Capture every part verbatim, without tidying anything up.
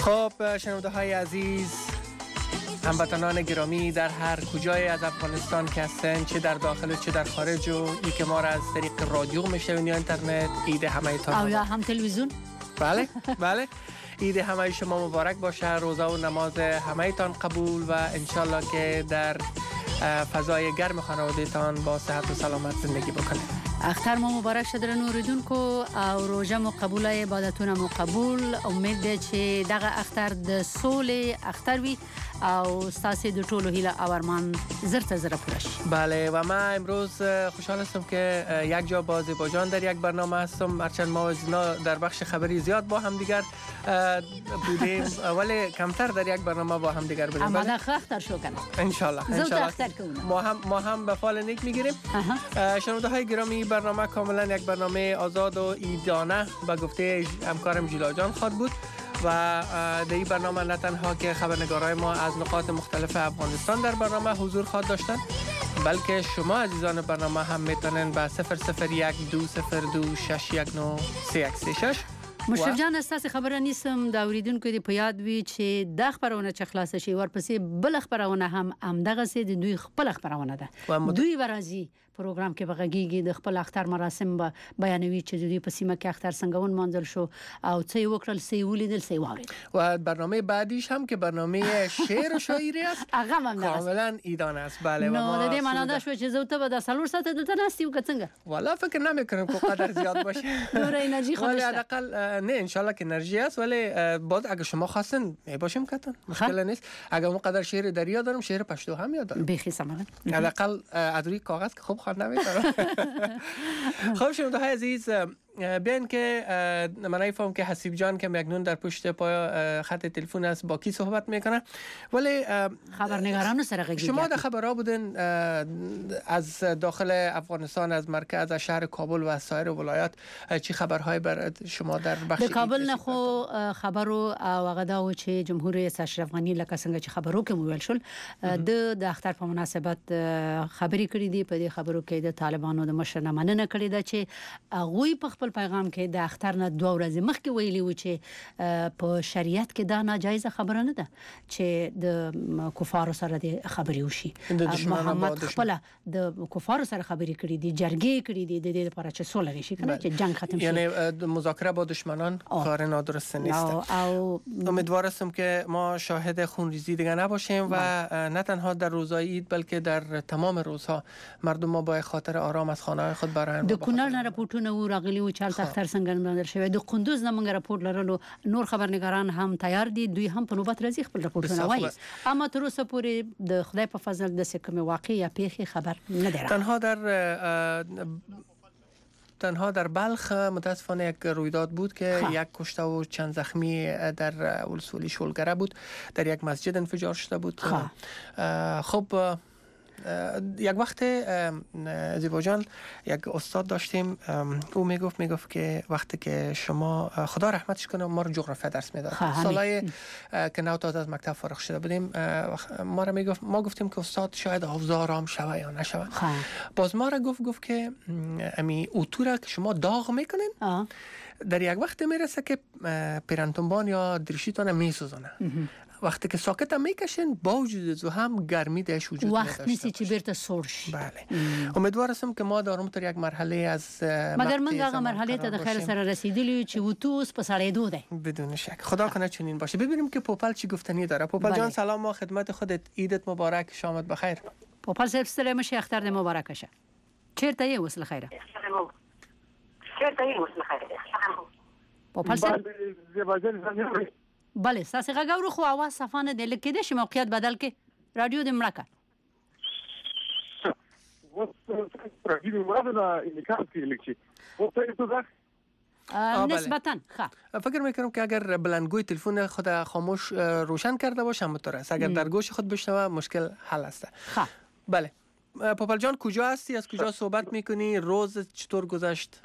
خب شنونده های عزیز، هموطنان گرامی در هر کجای از افغانستان که هستن، چه در داخل چه در خارج، و ای که ما را از طریق رادیو میشنوین یا اینترنت، عید همه تان او یا هم تلویزیون. بله بله عید همه شما مبارک باشه. روزه و نماز همه تان قبول و انشالله که در فضای گرم خانواده تان با صحت و سلامت زندگی بکنید. اختر مو مبارک شه در نوریدون کو او روزه مو قبول عبادتونه مو قبول. امید ده چې دغه اختر د سولې اختر وي او ستاسو د ټولو هیله او ارمان زرت زره پوره شي. بله و من امروز خوشحال هستم که یک جا با آذربایجان در یک برنامه هستم. هرچند ما در بخش خبری زیاد با هم دیگر بودیم ولی کمتر در یک برنامه با هم دیگر بودیم. اما دا اختر شو کنه ان شاء الله ان شاء الله ما هم ما هم به فال نیک میگیریم. شنونده های گرامی، برنامه کاملا یک برنامه آزاد و ایدانه به گفته همکارم جیلا جان خواهد بود و در این برنامه نه تنها که خبرنگارای ما از نقاط مختلف افغانستان در برنامه حضور خواهد داشتن، بلکه شما عزیزان برنامه هم میتونن به صفر صفر یک دو صفر دو شش یک نه سه یک سه شش. مشرف جان، استاسو خبره نیستم دا اوریدونکو دی په یاد وی چې د خبرونه چې خلاص شي ورپسې بل خبرونه هم همدغه سي د دوی خپل خبرونه ده. دوی ورازي پروګرام کې بغږیږي د خپل اختر مراسم به بیانوي چې دوی په سیمه کې اختر څنګهون منځل شو او څه وکړل څه ولیدل څه واورید. و برنامه بعدیش هم که برنامه شعر و شاعری است هغه هم کاملا ایدانه است. بله و ما نو د دې معنا ده شو چې زه ته به د سالور ساعت دلته نستیو که څنګه؟ والا فکر نمیکنم که قدر زیاد باشه. نور انرژی خو ولی حداقل نه انشالله که انرژی است، ولی باز اگه شما خواستن میباشیم کتن مشکل نیست. اگه اون قدر شعر در یاد دارم، شعر پشتو هم یاد دارم بخی سمانه حداقل از روی کاغذ که خوب خواند نمیتونم. خب شنونده های عزیز، بیاین که من ایفهم که حسیب جان که مکنون در پشت پای خط تلفن است با کی صحبت میکنه، ولی خبرنگارانو سره غږیږي. شما در خبرها بودن از داخل افغانستان، از مرکز، از شهر کابل و از سایر ولایات، چی خبرهای بر شما در بخش د کابل نه خو خبرو او غدا و چې جمهور ریاست اشرف غنی لکه څنګه چې خبرو کې مویل شول د د اختر په مناسبت خبري کړې دي. په دې خبرو کې د طالبانو د مشر نه مننه کړې ده چې هغه په خپل پیغام کې د اختر نه دوه ورځې مخکې ویلي و چې په شریعت کې دا ناجایزه خبره نه ده چې د کفارو سره د خبري وشي. محمد خپل د کفارو سره خبري کړې دي، جرګې کړې دي د دې لپاره چې سوله راشي، کنه چې جنگ ختم شي. یعنی مذاکره با دشمنان کار نادرست نیست. او امیدوارم که ما شاهد خونریزی دیگه نباشیم و نه تنها در روزهای عید بلکه در تمام روزها مردم ما با خاطر آرام از خانه‌های خود برآیند. د کونړ نه راپورټونه و راغلي و چې اختر څنګه نمبر شوی. د قندوز نه موږ راپورټ لرلو، نور خبرنگاران هم تیار دي، دوی هم په نوبت راځي خپل راپورټونه وایي. اما تر اوسه پورې د خدای په فضل د سکه واقع یا پیخي خبر نه دی. تنها در تنها در بلخ متاسفانه یک رویداد بود که خواه. یک کشته و چند زخمی در ولسوالی شولگره بود، در یک مسجد انفجار شده بود. خب یک وقت زیبا جان یک استاد داشتیم، او میگفت میگفت که وقتی که شما خدا رحمتش کنه ما رو جغرافیا درس میداد، سالای که نو تازه از مکتب فارغ شده بودیم، ما رو میگفت ما گفتیم که استاد شاید حافظه آرام شوه یا نشوه. باز ما رو گفت گفت که امی اوتو را که شما داغ میکنین آه. در یک وقت میرسه که پیرانتونبان یا دریشیتون میسوزونه. وقتی که ساکت هم میکشن با وجود او هم گرمی دهش وجود نداشته. وقت نیستی چی بیرته سرش. بله. امیدوارم که ما دارم تر یک مرحله از مگر من هغه مرحله ته د خیر سره رسیدلی چې وتوس په سړې دو ده. بدون شک. خدا کنه چنین باشه. ببینیم که پوپل چی گفتنی داره. پوپل جان سلام و خدمت خودت. عیدت مبارک، شامت بخیر. پوپل صاحب سلام شه، اختر دې مبارک شه. چیرته یې وصله خیره؟ چیرته یې وصله خیره؟ پوپل صاحب بله ساسې غاورو خو आवाज صفانه د لکه د موقعیت بدل کې رادیو د مړکا و رادیو مراده انعکاس کې لکه و ته تو نسبتاً ها فکر میکنم که اگر بلندگوی تلفن خود خاموش روشن کرده باشم مطمئن است، اگر در گوش خود بشنوه مشکل حل است. ها بله پوپل جان کجا هستی؟ از کجا صحبت میکنی؟ روز چطور گذشت؟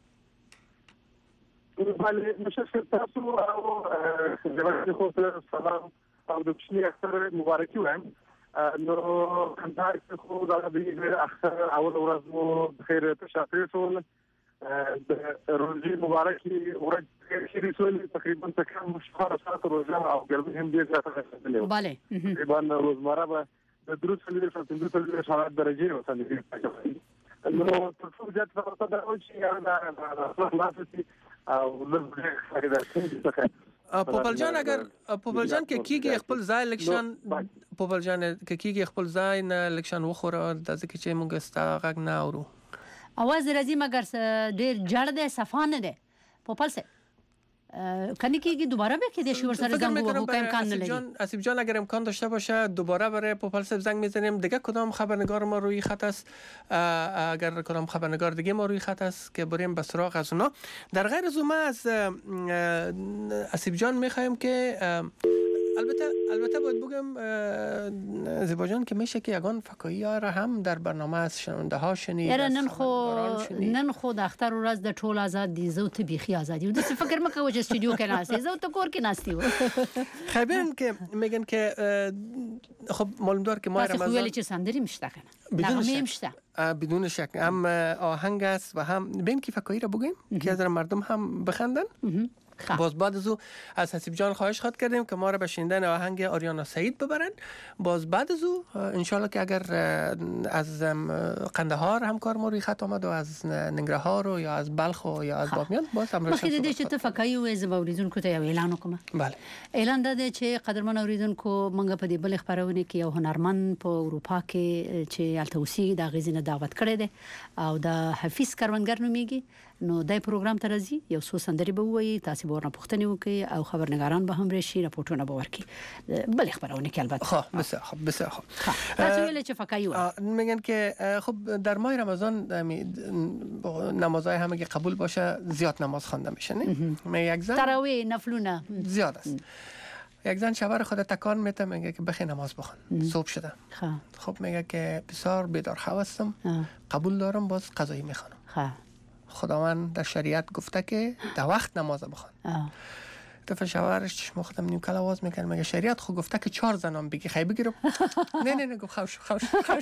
بله مشکل تاسو او زموږ خو سره سلام او د کوچني اختر مبارکي وایم. نو کندهار خو دا د اختر اول ورځ مو بخیر تشافي ټول روزي مبارکي ورځ چې رسول تقریبا تکرار شهر ساعت روزه او ګرمي هم ډیر زیاته ده. bale تقریبا روزمره به د دروس لري څو د دروس حالات درجه وصلي. نو څه ځات په تاسو دا چې یا دا خلاصي او لږ څه پوپل جان اگر پوپل جان که کیږي خپل ځای لکشن پوپل جان که کیږي خپل ځای نه لکشن وخوره د ځکه چې موږ ستاغ نه اورو اواز راځي مګر ډیر جړ ده صفانه ده پوپل سه کنی کیږي دوباره به کې د شور سره زنگ وو که امکان نه لري. اسیب جان اگر امکان داشته باشه دوباره برای پوپل سه زنگ میزنیم. دیگه کدام خبرنگار ما روی خط است؟ اگر کدام خبرنگار دیگه ما روی خط است که بریم به سراغ از اونا. در غیر از اون از اسیب جان میخوایم که البته البته باید بگم زیبا جان که میشه که یگان فکایی ها را هم در برنامه از شنونده ها شنید. یاره نن خو نن خو د اختر ورځ د ټول آزاد دي زو ته بيخي آزادي. د څه فکر مکه و چې استودیو کې ناشته زو ته کور کې ناشتي و. خیبرن که میگن که خب معلوم دار که ماه رمضان ویل چې سندري مشته کنه. بدون شک بدون شک هم آهنگ است و هم بیم که فکایی را بگیم که از مردم هم بخندن. باز بعد از او از حسیب جان خواهش خواد کردیم که ما را به شنیدن آهنگ آریانا سعید ببرن. باز بعد از او انشالله که اگر از قندهار همکار ما روی خط آمد و از ننگرهار و یا از بلخ و یا از بامیان باز هم مخکې د دې چې ته فکایي وې زه به اوریدونکو ته یو اعلان وکړم. بله اعلان دا دی چې قدرمن اوریدونکو موږ په دې بل خبرونه کې یو هنرمند په اروپا کې چې هلته اوسېږي د هغې ځینې دعوت کړی دی او د حفیظ کروندګر نومیږي. نو دای پروګرام ته راځي یو څو سندري به وایي تاسو به ورنه پوښتنې وکړي او خبرنګاران به هم راشي راپورټونه به ورکړي بل خبرونه کې البته. خب بسیار خوب بسیار خوب. تاسو ویل چې فکایي میگن که خب در ماه رمضان نمازهای همه که قبول باشه زیاد نماز خوانده میشه نه؟ یک زن تراویح نفلونه زیاد است. یک زن شوهر خود تکان میته میگه که بخی نماز بخون صبح شده. خب میگه که بسیار بیدارخواه هستم قبول دارم باز قضایی میخوانم. خداوند در شریعت گفته که در وقت نماز بخوان. طرف شوهرش چشم خودم نیم کل آواز میکنه میگه شریعت خود گفته که چهار زنان بگی خیلی بگیرم. نه نه نه گفت خوش خوش خوش.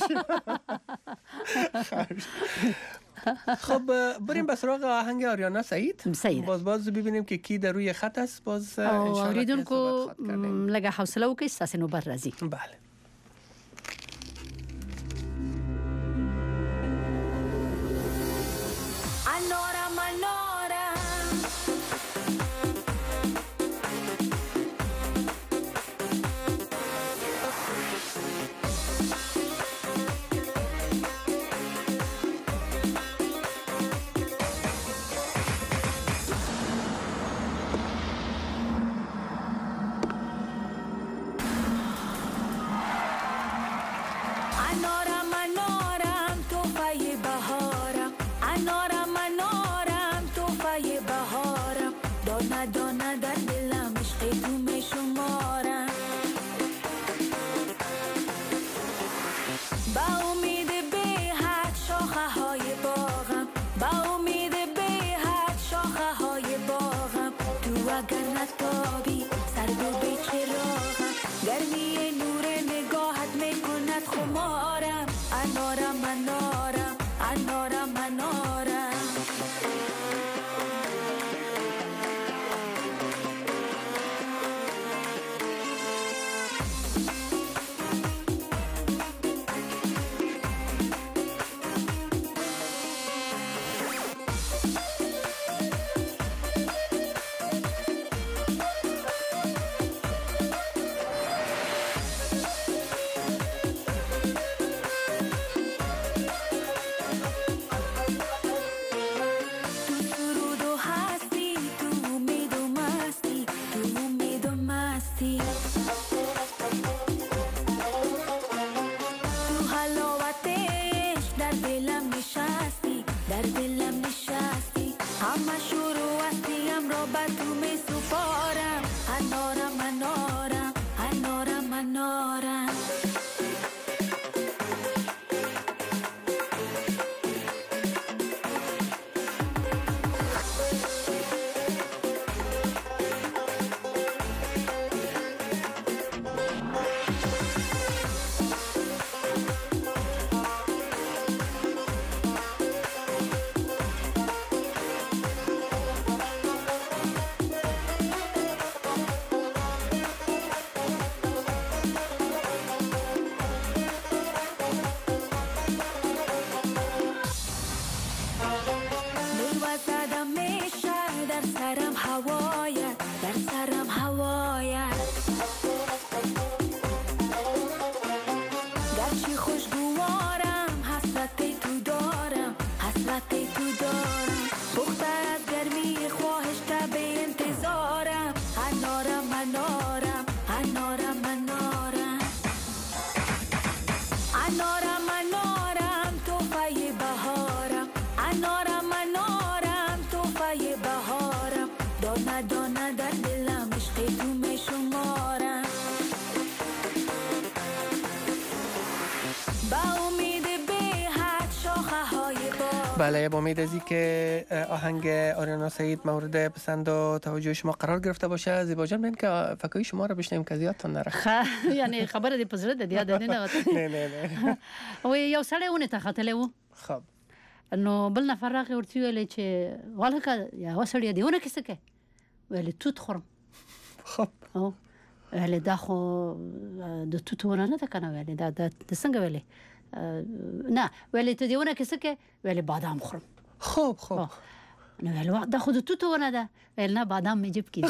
خب بریم به سراغ آهنگ آریانا سعید. باز باز ببینیم که کی در روی خط است. باز ان شاء الله که صحبت کردیم. لگه حوصله وکړئ ستاسو نوبت راځي. بله. در سرم هوایت در سرم هوایت گرچه خوشگوارم حسرت تو دارم حسرت تو دارم پخته از گرمی خواهش تا به انتظارم انارم انارم انارم انارم انارم انارم توفای بهارم انارم انارم توفای بهارم دانه دانه در دلم عشق تو می شمارم با امید به حد شاخه های با بله با امید از این که آهنگ آریانا سعید مورد پسند و توجه شما قرار گرفته باشه. زیبا جان ببین که فکایی شما رو بشنیم که زیادتان نره. یعنی خبر دې پزړه د یاد نه نه نه نه نه او یو سړی ونه ته خاتله وو خب نو بل نفر راغی ورته ویل چې والکه یا وسړی دیونه کیسه کې ویل توت خورم خب او ویل دا خو د توتونه نه ده کنه ویل دا د څنګه ویل نه ویل ته دیونه کیسه کې ویل بادام خورم خب خب نو ویل دا خو د توتونه ده ویل نه بادام می جیب کې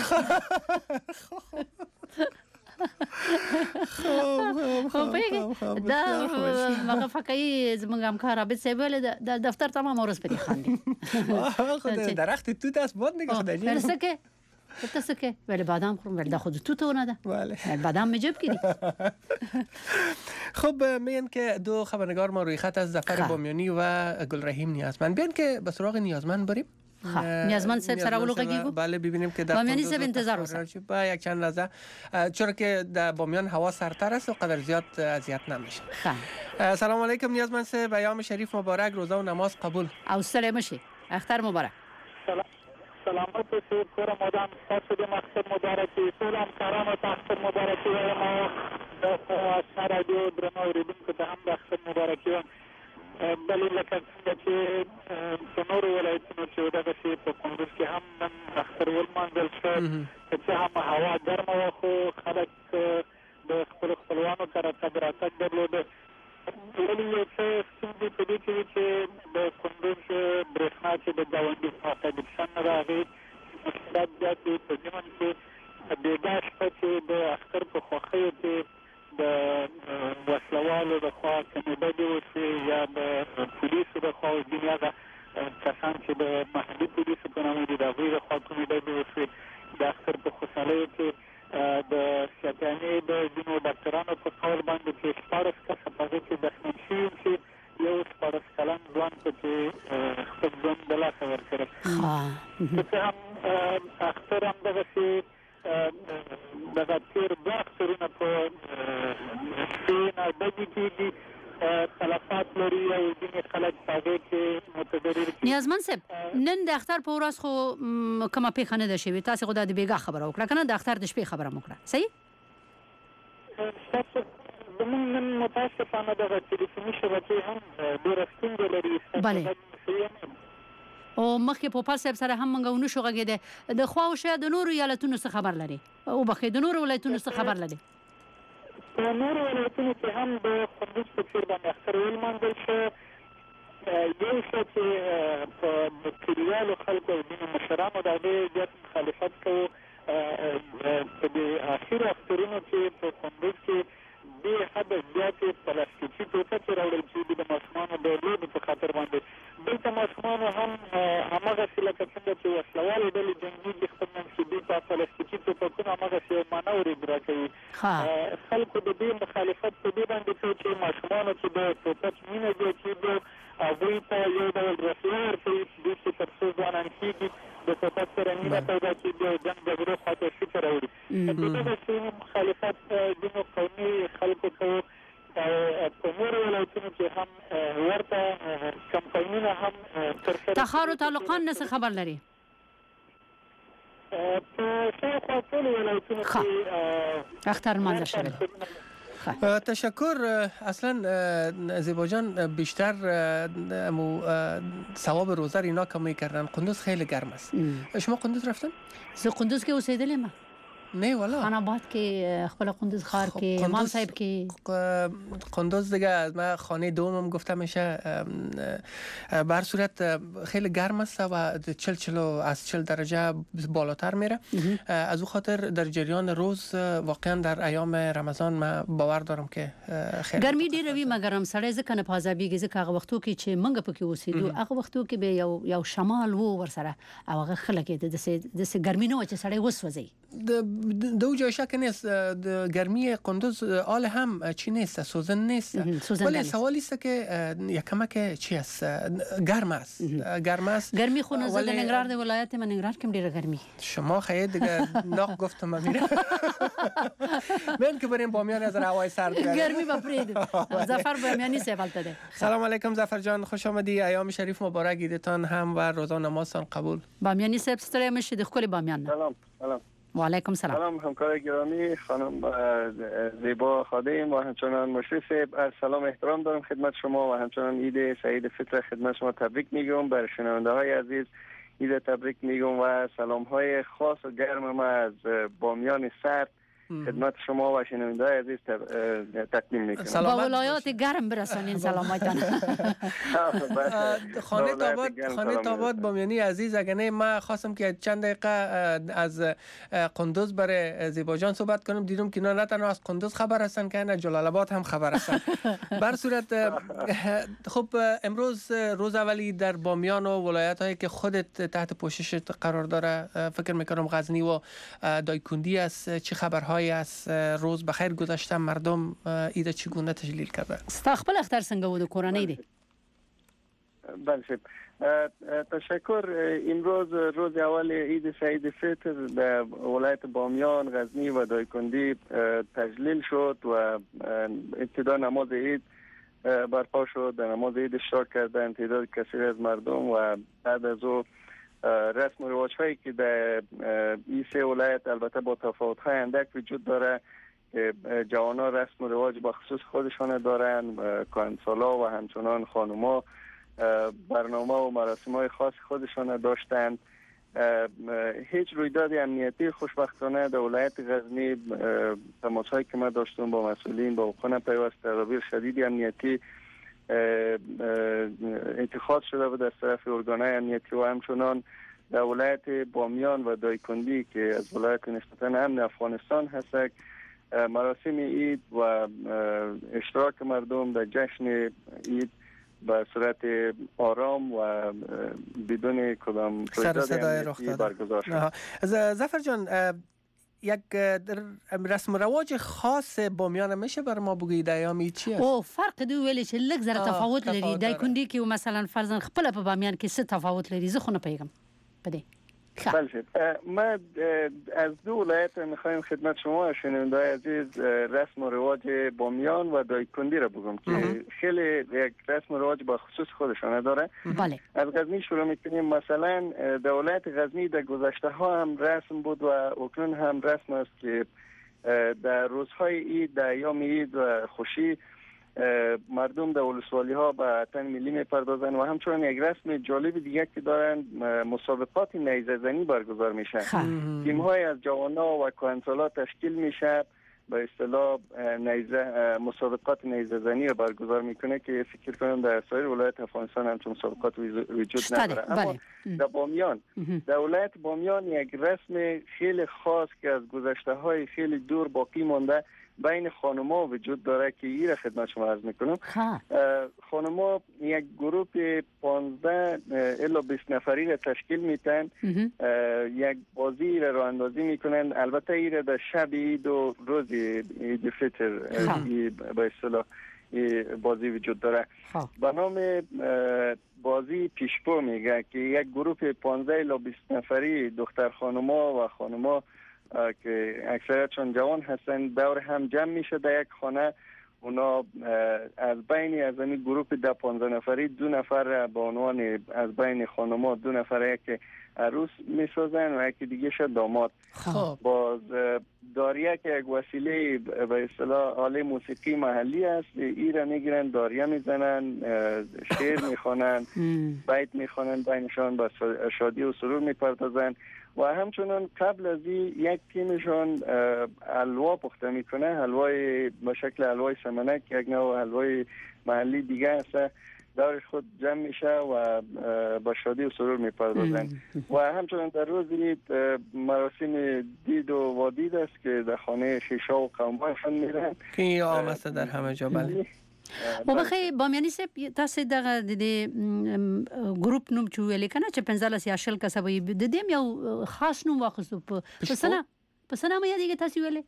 خو په دا هغه فکای زمونږ همکار عابد صاحب ول د دفتر تمام ورځ پرې خاندي خو درخت توت است بود نگه خدای جان ورسه کې ته څه کې ویل بادام خورم ویل دا خو د توتونه ده بله بادام می جیب کې خب میگن که دو خبرنگار ما روی خط از ظفر بامیانی و گلرحیم نیازمند بیان که به سراغ نیازمند بریم. نیازمند صاحب سره ولوګیږو بله ببینیم که در بامیانی صاحب انتظار وسه با یک چند لحظه چرا که در بامیان هوا سردتر است و قدر زیاد اذیت نمیشه. سلام علیکم نیازمند صاحب ایام شریف مبارک روزه و نماز قبول او سلام مشي اختر مبارک سلامت باشید کور مدام تاسو د مقصد مبارکي سلام کرامه تاسو مبارکي وایم او سره د درنو اوریدونکو ته هم د اختر مبارکي وایم بلې لکه څنګه چې په نورو ولایتونو کې دغسې په کندوز کې هم نن اختر ولمانځل شو که څه هم هوا ګرمه وه خو خلک د خپلو خپلوانو سره تګ راتګ درلوده ولې یو څه ستونزې په دې کې وي چې د کندوز برېښنا چې د ګاونډي خواته ډیپشن نه راغی مشکلات زیات دي په ضمن کې بېګا شپه چې د اختر په خوښیو کې د وسلوالو د خوا کمې ډلې وشوې یا د پولیسو د خوا ځینې هغه کسان چې د محلي پولیسو په نامه دي د هغوی د خوا کومې ډلې وشوې د اختر په خوشحالیو کې د سیاتیانې د ځینو ډاکټرانو په قول باندې چې شپاړس کسه په هغې کې دښمن شوي یم چې یو شپاړس کلن ځوان پکې خپل ژوند د لاسه ورکړی که څه هم اختر هم دغسې دغه تېر دوه اخترونه په شپې نه ډزې کېږي تلفات لري او ځینې خلک په هغې کې متضرر کېږي. نیازمند صاحب نن د اختر په ورځ خو کومه پېښه نه ده شوې تاسې خو دا د بېګا خبره وکړه که نه د اختر د شپې خبره مو وکړه صحیح ستاسو زموږ نن متاسفانه دغه تلیفوني شبکې هم ډېره ستونزه لري بله او مخکې پوپل صاحب سره هم موږ ونه شو غږېدی د خوا او شا د نورو ایالتونو څه خبر لري وبخښئ د نورو ولایتونو څه خبر لري په نورو ولایتونو کې هم د کندوز په څېر باندې اختر ولمانځل شو یو څه چې په کلیوالو خلکو او ځینو مشرانو د هغې زیات مخالفت کوو په دې اخرو اخترونو کې په کندوز کې دې حده زیاتې پلاستیکي ټوټکې راوړل کېږي د ماشومانو د لوبو په خاطر باندې دلته ماشومانو هم هماغسې لکه څنګه چې وسلوالې ډلې جنګېږي خپل منځ کې دوی په پلاستیکي ټوپکونه هماغسې یو مانور اجرا کوي خلکو د دې مخالفت په دې باندې کوي چې ماشومانو چې د ټوپک مینه زیاتېږي هغوی ته یو ډول رسمي ورکوي چې دوی چې تر څو ځوانان کېږي د ټوپک سره مینه پیدا کېږي او جنګ جګړو خواته فکر راوړي د دغسې مخالفت ځینو قومي خلکو کوو په نورو ولایتونو کې هم ورته کمپاینونه هم ترسره تخار و تعلقان نه څه خبر لري په شاوخوا ټولو ولایتونو کې اختر لمانځل شوی تشکر. اصلا زیبا جان بیشتر مو ثواب روزه اینا کمی کردن. قندوز خیلی گرم است. شما قندوز رفتن؟ ز قندوز که اوسیدلیم نه والا خاناباد کې خپل قندوز خار کې امام صاحب کې قندوز دیگه از من خانه دومم گفته میشه به هر صورت خیلی گرم است و چل چل از چل درجه بالاتر میره. از او خاطر در جریان روز واقعا در ایام رمضان من باور دارم که خیلی ګرمي ډیره وي مګر هم سړی ځکه نه پازابیږي ځکه هغه وختو کې چې منګه پکې اوسېدو هغه وختو کې به یو یو شمال وو ورسره او هغه خلک د د ګرمي نه و چې سړی وسوځي. د دو جای شک نیست گرمی قندوز آل هم چی نیست سوزن نیست ولی سوالی است که یک کمک چی است گرم است گرم است گرمی خونه زده ننگرهار د ولایت من ننگرهار کم ډیره گرمی شما خیر دیگه ناق گفتم میره من که بریم بامیان از هوای سرد گرمی بپرید ظفر بامیانی سوالت ده. سلام علیکم ظفر جان خوش آمدی. ایام شریف مبارک ایدتان هم و روزه نمازتان قبول. بامیانی صاحب ستړی مشه د خپل بامیان. سلام سلام و علیکم سلام. سلام همکار گرامی خانم زیبا خادم و همچنان مشرف صاحب سلام احترام دارم خدمت شما و همچنان عید سعید فطر خدمت شما تبریک میگم. بر شنونده های عزیز عید تبریک میگم و سلام های خاص و گرم ما از بامیان سرد خدمت شما و شنونده‌های عزیز تقدیم میکنم. با ولایات گرم برسانین سلامتان. خانه تاباد خانه تاباد بامیانی عزیز اگر نه من خواستم که چند دقیقه از قندوز برای زیبا جان صحبت کنم. دیدم که نه تنها از قندوز خبر هستن که نه جلال آباد هم خبر هستن. بر صورت خب امروز روز اولی در بامیان و ولایت هایی که خودت تحت پوشش قرار داره فکر میکنم غزنی و دایکندی است. چه خبرها از روز بخیر گذشته مردم عید چگونه تجلیل کرده؟ استقبال اختر څنګه و د کورنۍ دی؟ بله تشکر. امروز روز اول عید سعید فطر در ولایت بامیان، غزنی و دایکندی تجلیل شد و ابتدا نماز عید برپا شد. در نماز عید اشتراک کردن تعداد کثیر از مردم و بعد از او رسم و رواج هایی که در این سه ولایت البته با تفاوت های اندک وجود داره که جوانان رسم و رواج با خصوص خودشان دارن، کهنسالا و همچنان خانوما برنامه و مراسم های خاص خودشان داشتند. هیچ رویداد امنیتی خوشبختانه در ولایت غزنی تماس هایی که ما داشتم با مسئولین با خانه پیوست تدابیر شدید امنیتی اتخاذ شده بود از طرف ارگانهای امنیتی و همچنان در ولایت بامیان و دایکندی که از ولایت نسبتا امن افغانستان هست مراسم عید و اشتراک مردم در جشن عید به صورت آرام و بدون کدام رویداد امنیتی برگزار شد. ظفر جان یک رسم و رواج خاص بامیان میشه بر ما بگید ایامی چیه؟ او فرق دی ویل چې لږ زره تفاوت لري. دایکندی کې مثلا فرضاً خپل په بامیان کې څه تفاوت لري زه خو نه پیغام پدې. بله ما از دو ولایت میخوایم خدمت شما شنونده‌های عزیز رسم و رواج بامیان و دایکندی را بگم که خیلی یک رسم و رواج با خصوص خودشانه داره. بله. از غزنی شروع میکنیم. مثلا در ولایت غزنی در گذشته ها هم رسم بود و اکنون هم رسم است که در روزهای عید در ایام عید و خوشی مردم در ولسوالی ها به اتن ملی میپردازن و همچنان یک رسم جالب دیگه که دارن مسابقات نیزه زنی برگزار میشه. تیم های از جوانا و کهنسالا تشکیل میشه به اصطلاح نیزه مسابقات نیزه زنی رو برگزار میکنه که فکر کنم در سایر ولایت افغانستان هم مسابقات وجود نداره. اما در بامیان در ولایت بامیان یک رسم خیلی خاص که از گذشته های خیلی دور باقی مانده بین خانم‌ها وجود داره که این را خدمت شما عرض میکنم. خانم‌ها یک گروه پانزده الی بیست نفری را تشکیل میتن. یک بازی را راه اندازی میکنن. البته این را در شب عید و روز عید فطر به اصطلاح بازی وجود داره. به نام بازی پیشپو میگه که یک گروه پانزده الی بیست نفری دختر خانم‌ها و خانم‌ها که اکثریتشون جوان هستن دور هم جمع میشه در یک خانه. اونا از بین از این گروه ده پانزده نفری دو نفر به عنوان از بین خانم‌ها دو نفر یک عروس میسازن و یکی دیگه شد داماد. خب باز داریه که یک وسیله به اصطلاح آله موسیقی محلی است. ای را میگیرن داریه میزنن شعر میخوانن بیت میخوانن بینشان با شادی و سرور میپردازن و همچنان قبل از این یک تیمشان حلوا پخته میکنه، حلوای به شکل حلوای سمنک، یک نوع حلوای محلی دیگه است، دارش خود جمع میشه و با شادی و سرور میپردازن. و همچنان در روز مراسم دید و وادید است که در خانه خیشا و قومهایشان میرن که این عام است در همه جا. بله. و بخیر بامیانی صاحب تاسو دغه د ګروپ نوم چې ویل کنه چې پنځلس یا شل کسبه د دې یو خاص نوم واخصو په پسنه پسنه مې یادګه تاسو ویلې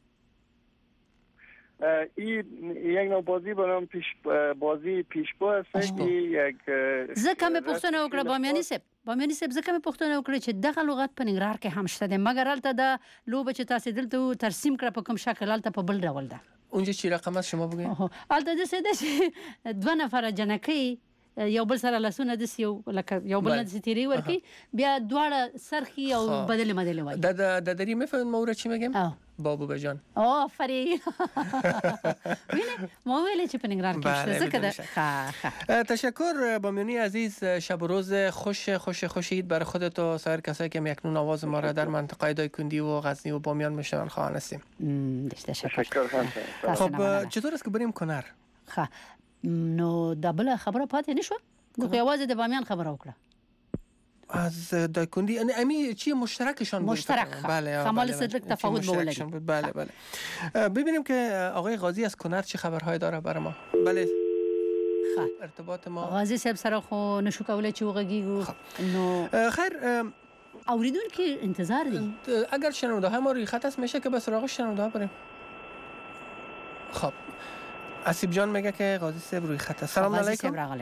این یک نوع بازی به نام پیش بازی پیشبو است که یک زکه مې پښتنه وکړه بامیانی صاحب بامیانی صاحب زکه مې پښتنه وکړه چې دغه لغت په ننګرهار کې هم شته ده، مګر البته د لوبه چې تاسو دلته ترسیم کړه په کوم شکل البته په بل ډول ده. اونجا چی رقم است شما بگید؟ البته د څه ده دو نفر جنکی یو بل سره لاسونه د یو لکه یو بل د تیری ورکی بیا دواړه سرخی او بدل مدل وای. د د دری میفهمید مورد چی میگم؟ بابو بجان. آفرین. ببین ما ویل چې په ننګرهار کې شته زکه ده. ها تشکر بامیانی عزیز، شب و روز خوش خوش خوش عید برای خودت و سایر کسایی که میکنون آواز ما را در منطقه دایکندی و غزنی و بامیان میشنون خواهان هستیم. تشکر. خب چطور است که بریم کنر؟ ها نو دبل خبره پاتې نشو؟ نو یوازې د بامیان خبره وکړه. از دایکندی امی چی مشترکشان بود؟ مشترک. بله. خمال صدق تفاوت بولگی. بله بله. ببینیم که آقای قاضی از کنر چه خبرهای داره برای ما. بله. خب ارتباط ما قاضی صاحب سره خو نشو کولای چې وغږیږو. نو خیر اوریدونکو انتظار دي. اگر شنونده های ما روی خط است میشه که به سراغ شنونده ها بریم. خب اسیب جان میگه که قاضی صاحب روی خط است. سلام علیکم.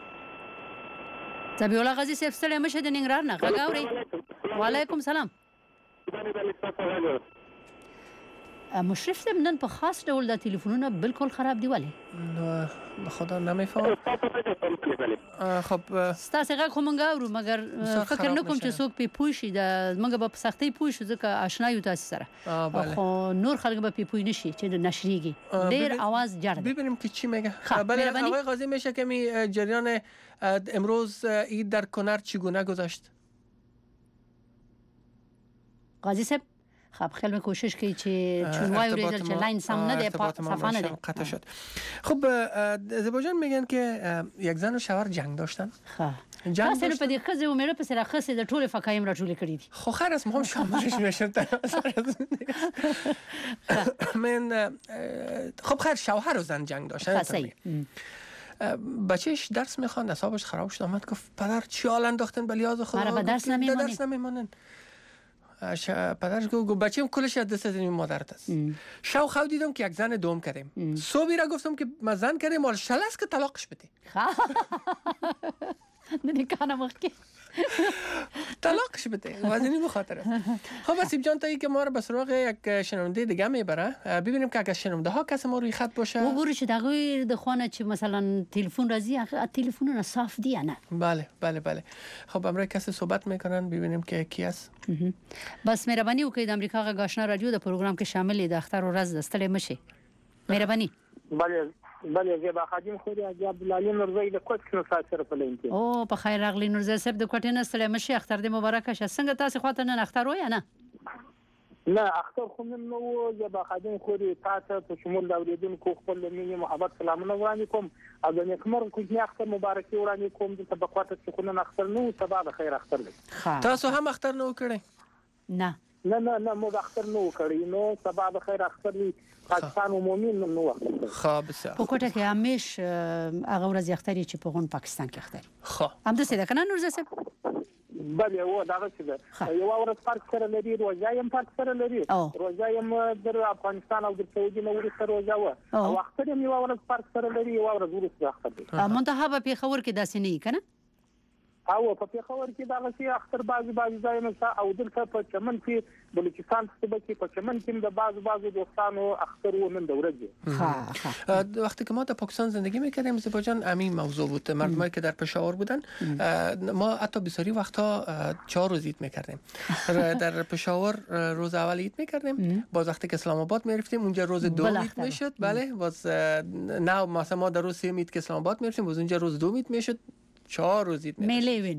زبیح الله قاضي صاحب ستړی مشه د ننګرهار نه غږ اورئ. وعلیکم سلام. مشرف صاحب نن په خاص ډول د تلیفونونه بالکل خراب دی ولې؟ نو به خدا نمیفهم. خب ستاسو غږ خو مونږ اورو مګر فکر نه کوم چې څوک په پوه شي د مونږ به په سختۍ پوه شو ځکه آشنا یو تاسو سره. خو نور خلک به په پوه نشي چې د نشریږي ډیر आवाज جړ. ببینیم که چی میگه. بله آقای قاضی میشه که می جریان امروز عید در کنر چگونه گذشت؟ قاضی صاحب خب خیلی کوشش کی چې چونوای ورېدل چې لاین سم نه دی صفا نه دی. قطع شد. خب زباجان میگن که یک زن و شوهر جنگ داشتن. خب جنگ داشتن. په دې خزه و مېره په سره خسه د ټوله فقایم را ټوله کړی دي. خو خیر است مهم شاملش میشه. من خب خیر شوهر و زن جنگ داشتن. صحیح. بچهش درس میخواند، اعصابش خراب شد، آمد گفت پدر چی حال انداختن به لیاز خدا؟ مرا به درس نمیمونن. درس نمیمونن. پدرش گفت بچه‌م کلش از دست این مادرت است. شو خو دیدم که یک زن دوم کردیم. صبحی را گفتم که ما زن کردیم مال شل است که طلاقش بده. نه کانه مخکی. طلاقش بده. وزنی بخاطر است. خب اسیب جان تایی که ما رو به سراغ یک شنونده دیگه میبره. ببینیم که اگه شنونده ها کس ما روی خط باشه. وګورئ چې دغه د خونه چې مثلا تلفن راځي تلفنونه صاف دي نه. بله بله بله. خب امروز کسی صحبت میکنن ببینیم که کی است. بس مهرباني وکړئ د امریکا غږ آشنا رادیو د پروګرام کې شامل د اختر ورځ د ستړي مشي. مهرباني. بله بله زیبا خادم خو دی عبدالعلی نورزی د کوټ کې نو سره په لین کې. او په خیر راغلی نورزی صاحب د کوټې نه ستړي مشي اختر دې مبارک شه. څنګه تاسو خواته نن اختر وای نه؟ نه اختر خو نن نو زیبا خادم خو دی تاسو په شمول د اوریدونکو خپل مینه محبت سلامونه وړاندې کوم. او د نیکمر کوچنی اختر مبارکي وړاندې کوم د طبقات چې خو نن اختر نو سبا د خیر اختر دی. تاسو هم اختر نو کړی؟ نه نه نه نه مو اختر نو کړی نو سبا د خیر اختر دی. پاکستان عمومي نو خو بسیار په کوټه کې همیش هغه ورځ اختري چې په غون پاکستان کې اختري. خو هم د څه ده کنه نور زسه بله و دا څه ده یو ورځ فرق سره لري روزه هم فرق سره لري روزه هم در افغانستان او د سعودي نو ورسره روزه و او اختر هم یو ورځ فرق سره لري یو ورځ ورسره اختر دی. منتخب په خبر کې داسې نه کنه او په پیښور کې دا غسی اختر بازي بازي ځای نه او دلته په چمن کې بلوچستان کې په چمن کې د بازو بازو دوستانو اختر و نن د ورځې. ها وقتی که ما در پاکستان زندگی میکردیم زباجان همین موضوع بود. مردمایی که در پشاور بودن ما حتی بسیاری وقتا چهار روز عید میکردیم. در پشاور روز اول عید میکردیم، باز وقتی که اسلام آباد میرفتیم اونجا روز دو عید میشد. بله باز نه مثلا ما در روز سه عید که اسلام آباد میرفتیم باز اونجا روز دو عید میشد. چهار روز عید میله وینو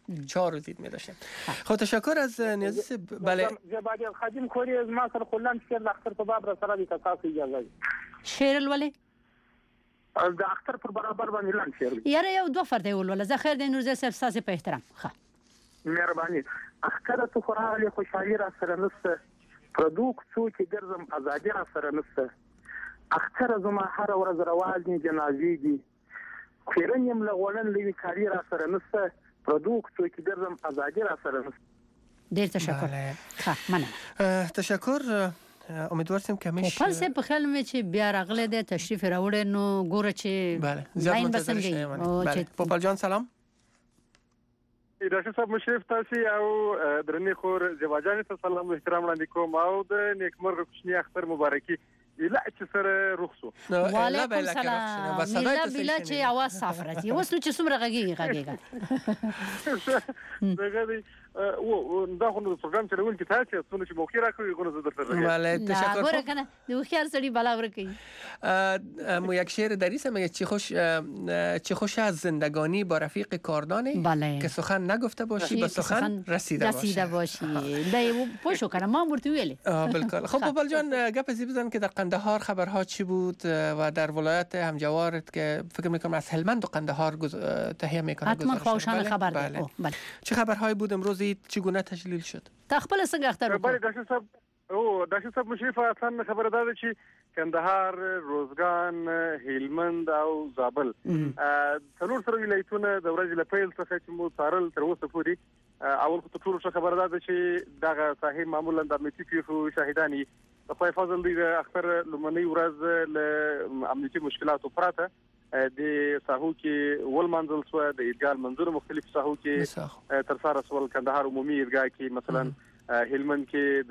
چهار روز عید می داشتیم. خب تشکر از نیازی. بله جبادی خادم کوری از ما سره خلان شعر د اختر په باب را سره د تاسو اجازه شعر ولې د اختر پر برابر باندې لاند شعر یاره یو دوه فرده ول زه خیر د نورزه صاحب ساسي په احترام ښه مهرباني اختر تو خوراله خوشحالي را سره نسته پردوک څوک ګرځم ازادي را سره نسته اختر زما هر ورځ رواج نه جنازي دي خیرن یم لغونن لوي کاری را سره نسته پردوک څوک ګرځم ازادي را سره نسته. ډیر تشکر. ښه مننه. تشکر. امیدوار سیم که میشه پوپل سه په خیال مې چې بیا راغله د تشریف راوړې نو ګوره چې بله زیات منتظر شیم. بله پوپل جان سلام. ډاکټر صاحب مشرف تاسو او درنې خور زواجان ته سلام او احترام وړاندې کوم او د نیکمرغه کوچنی اختر مبارکي لا چې سره رخصو. وعلیکم سلام. میلا بلا چې आवाज صاف راځي. اوس نو چې څومره غږیږي غږیږي. دغه دی او دا خو نو پروګرام چلول کې تاسو څونه چې موقع راکوي غوړو زه درته راغلی. بله تشکر. ګوره کنه د خيار سړي بالا ورکی. مو یک شعر دریسه میگه چی خوش چی خوش از زندگانی با رفیق کاردانی بله. که سخن نگفته باشی به سخن رسیده باشی. رسیده باشی. دا پوشو کنه ما مرتو ویلی. بالکل. خب پوپل جان گپ زی بزن که در قندهار خبرها چی بود و در ولایت همجوارت که فکر میکنم از هلمند و قندهار تهیه میکنه حتما خوشحال خبر ده. بله. چه خبرهایی بود امروز چگونه تشلیل شد؟ تا خپل څنګه اختر بله ډاکټر صاحب او ډاکټر صاحب مشرف اصلا خبره ده چې کندهار، روزګان، هلمند او زابل څلور سره ولایتونه د ورځې له پیل څخه چې مو څارل تر اوسه پورې اول خو ټول څه خبره ده چې دغه صاحب معمولا د امنیتي پیښو شاهدانی په پای فضل دی اختر لمنی ورځ له امنیتي مشکلاتو پراته د ساحو کې ول منزل سو د ایدګار منظور مختلف ساحو کې تر سره سوال کندهار عمومي ایدګاه کې مثلا هلمند کې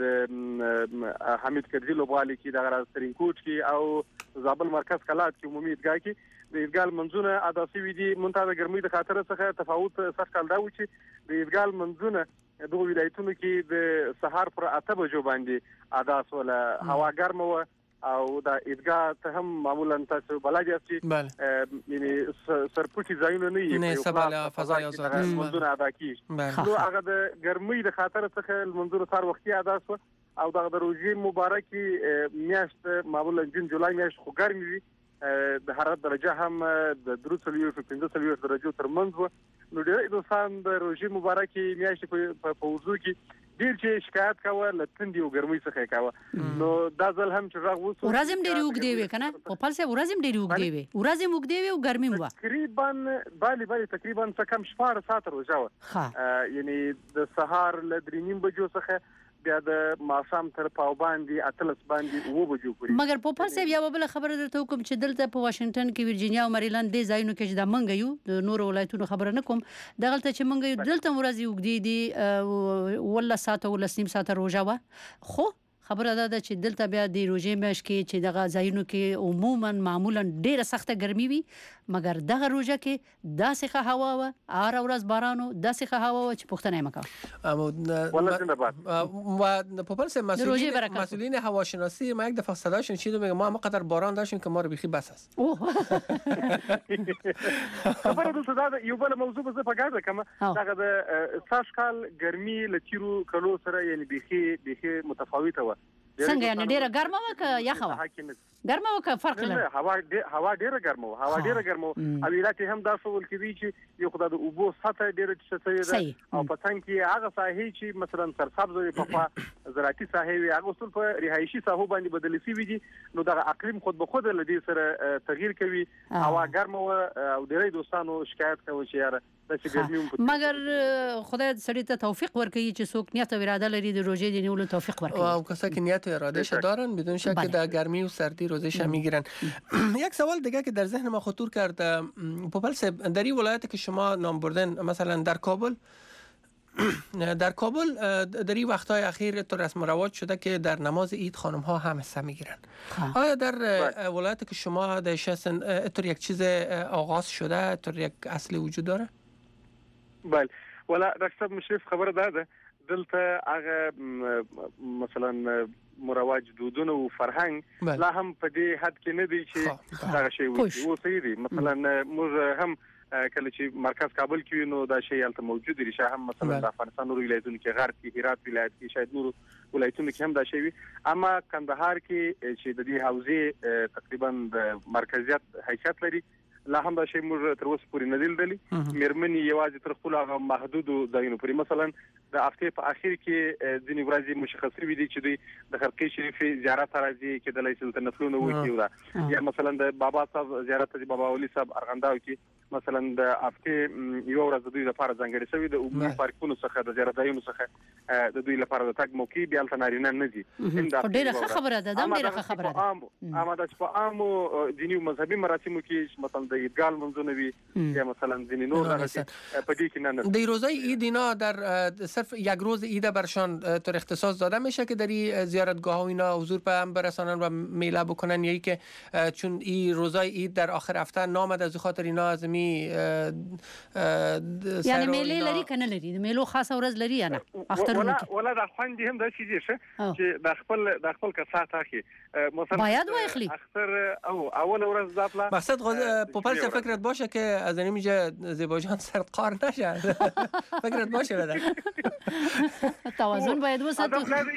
د حمید کرزي لوبغالي کې د غرازترین کوټ کې او زابل مرکز کلات کې عمومي ایدګاه کې د ایدګار منځونه ادا شوي دي. مونږ د ګرمۍ د خاطر څخه تفاوت سخت کال دا و چې د ایدګار منځونه دغه ولایتونو کې د سهار پر اته بجو باندې ادا سول هوا ګرمه و او دا ایدګاه ته هم معمولا تاسو بلای یاستئ یعنی سرپټي ځایونه نه یي نه سباله فضای آزاد منځونه ادا کیږي نو هغه د ګرمۍ د خاطر څخه منځونه سار وختي ادا سو او دا د روزي مبارکي میاشت معمولا جون جولای میاشت خو ګرمي وي د حرارت درجه هم د دروسلیو په پنځه سلیو درجه تر منځ و نو ډېر انسان د روزي مبارکي میاشت په پوزو کې ډیر چې شکایت کاوه لتندې او ګرمۍ څخه کاوه نو دا ځل هم چې راغ وسو ورځم ډیر وګ دی کنه په پال سه ورځم ډیر وګ دی ورځم وګ دی او ګرمۍ مو تقریبا بالي بالي تقریبا څه کم شپږ ساعت روزاوه یعنی د سهار ل درې نیم بجو څخه بیا د ماسام تر پاو باندې اتلس باندې و بجو پورې مګر په پال سه بیا بل خبره درته کوم چې دلته په واشنگټن کې ورجینیا او مریلند دې ځایونو کې چې د منګ یو د نور ولایتونو خبره نه کوم دغلته چې منګ یو دلته ورځي وګ دی دی ولا ساعت ولا سیم ساعت روزاوه خو خبره ده چې دلته بیا د روزي مېش کې چې دغه ځایونو کې عموما معمولا ډیره سخته ګرمي وي مګر دغه روزه کې داسې هوا و ار ورځ بارانو داسې هوا و چې پښتنه مکه والله زنده باد و په پرسه مسئولین مسئولین هواشناسی ما یک دفعه صداشون چیدو میگه ما مقدر باران داشتیم که ما رو بخی بس است خبره ده صدا یو بل موضوع به پګاده کما دغه د ساشکال ګرمي لچیرو کلو سره یعنی بخي بخي متفاوته و څنګه یعنی ډیره ګرمه و که یخه و ګرمه و که فرق نه هوا هوا ډیره ګرمه و هوا ډیره ګرمه او ویلات هم دا څول کوي چې یو خدای د اوبو سطح ډیره څه ده او په څنګه کې هغه ساحې چې مثلا سرسبز په خوا زراعتي ساحې وي هغه اصول په رهایشي ساحو باندې بدل شي دي نو دا اقلیم خود به خود لدی سره تغییر کوي هوا ګرمه و او ډیره دوستانو شکایت کوي چې یاره مګر خدای سړی ته توفیق ورکړي چې څوک نیت او اراده لري د روزه دی نیولو توفیق ورکړي او کسایی که نیت و اراده دارن بدون شک در گرمی و سردی روزش میگیرن. یک سوال دیگه که در ذهن ما خطور کرد پوپل صاحب در این ولایت که شما نام بردن مثلا در کابل در کابل در این وقتهای اخیر تو رسم و رواج شده که در نماز عید خانم ها هم حصه میگیرن. آیا در ولایت که شما داشته هستن اتور یک چیز آغاز شده اتور یک اصل وجود داره؟ بله ولا ډاکټر مشرف خبره ده دلته هغه مثلا مروج دودونه او فرهنګ لا هم په دې حد کې نه دی چې دا شی وي او صحیح دی مثلا موږ هم کله چې مرکز کابل کې نو دا شی البته موجود دی چې هم مثلا د افغانستان نورو ولایتونو کې غرب کې هرات ولایت کې شاید نورو ولایتونو کې هم دا شی وي اما کندهار کې چې د دې حوزې تقریبا د مرکزیت حیثیت لري لا هم دا شی موږ تر اوسه پورې نه لیدلی مېرمنې یوازې تر خپل هغه محدودو ځایونو پورې مثلا د هفتې په اخر کې ځینې ورځې مشخص وي دي چې دوی د خرقې شریفې زیارت راځي کېدلی شي دلته نفلونه وکړي یا مثلا د بابا صاحب زیارت د بابا ولي صاحب ارغنداو کې مثلا د هفتې یو ورځ د دوی لپاره ځانګړې شوې د عمومي پارکونو څخه د زیارت ځایونو څخه د دوی لپاره د تګ موقع بیا هلته نارینه نه ځي ډېره ښه خبره ده دا ډېره ښه خبره ده اما دا چې په عامو دیني او مذهبي مراسمو کې مثلا د عیدګاه لمونځونه وي یا مثلا ځینې نور دغسې په دې کې نه نه در روزای عید اینا در صرف یک روز عید برشان طور اختصاص داده میشه که در این زیارتگاه ها اینا حضور به هم برسانن و میله بکنن یا ای که چون این روزای عید در آخر هفته نامد از خاطر اینا از می یعنی میله لري کنه لري میلو خاصه ورځ لري یا نه اخترونه کې ولا د خوندې هم د شي شه چې د خپل د خپل کسات اخی مثلا باید واخلی اختر او اول ورځ ذاتلا مقصد پوپل فکرت باشه که از این میجه زیباجان سرد قار نشه فکرت باشه بده توازن باید وساتو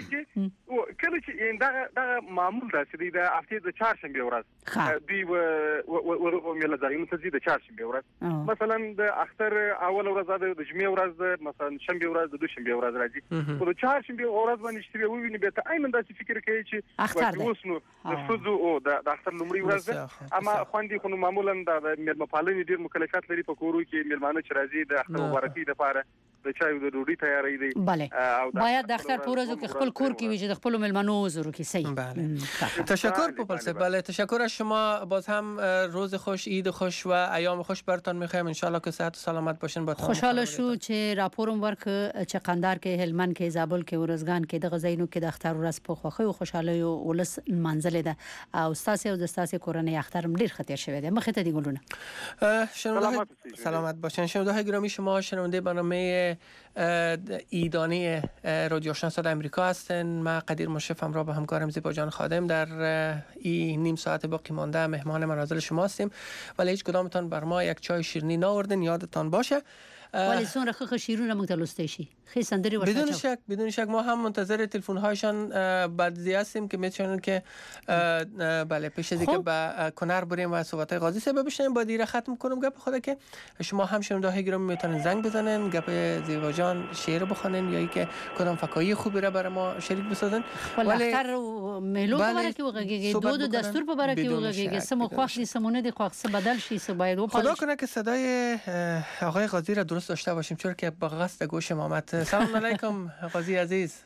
کله چې دا دا معمول ده چې د هفتې د چهارشنبه ورځ دوی و میله ځایونو ته ځي د چهارشنبه ورځ مثلا د اختر اول ورځ د جمعې ورځ مثلا شنبه ورځ د دوشنبه ورځ راځي خو د چهارشنبه ورځ باندې چې وویني به ته ايمن داسې فکر کوي چې اوس نو د فوزو او د اختر لومړی ورځ اما خوندې خو معمولا د میلمه پالنې ډیر مکلفات لري په کورو کې میلمانه چې راځي د اختر مبارکي لپاره د چای او د ډوډۍ تیاری دی بله باید د اختر په ورځو کې خپل کور کې وي چې د خپل میلمنو حضور کې صحیح بله تشکر پوپل صاحب بله تشکر از شما باز هم روز خوش عید خوش و ایام خوش براتون می‌خوایم ان شاء الله که صحت و سلامت باشین با خوشحال شو چې راپورم ورک چې قندار کې هلمند کې زابل کې ورزګان کې د غزاینو کې د اختر ورځ په خوخه او خوشاله او ولس منزل ده او استاد او د استاد کورنۍ اختر ډیر خطر شوی دی مخه ته دی ګلونه شنونده سلامت باشین شنونده گرامی شما شنونده برنامه ایدانی رادیو آشنا صدای آمریکا هستن من قدیر مشرف همراه با همکارم زیباجان خادم در این نیم ساعت باقی مانده مهمان منازل شما هستیم ولی هیچ کدامتان بر ما یک چای شیرینی ناوردن یادتان باشه ولی سون رخ شیرون موږ ته لسته شي خې سندري ورته بدون شک بدون شک ما هم منتظر تلفن هایشان بعدی هستیم که میتونن که بله پیش از اینکه به کنر بریم و صحبت قاضی صاحب بشنیم با دیره ختم کنم گپ خدا که شما هم شنونده های گرامی میتونن زنگ بزنن گپ زیباجان شعر بخونن یا اینکه کدام فکایی خوبی را برای ما شریک بسازن ولی اختر مهلو په باره کې وغږیږي دود و دستور په باره کې وغږیږي سمو خوښ دي سمونه دي خوښ څه بدل شي څه باید و خدا کنه که صدای آقای قاضی را درست داشته باشیم چون که با قصد گوشم آمد. سلام علیکم قاضی عزیز.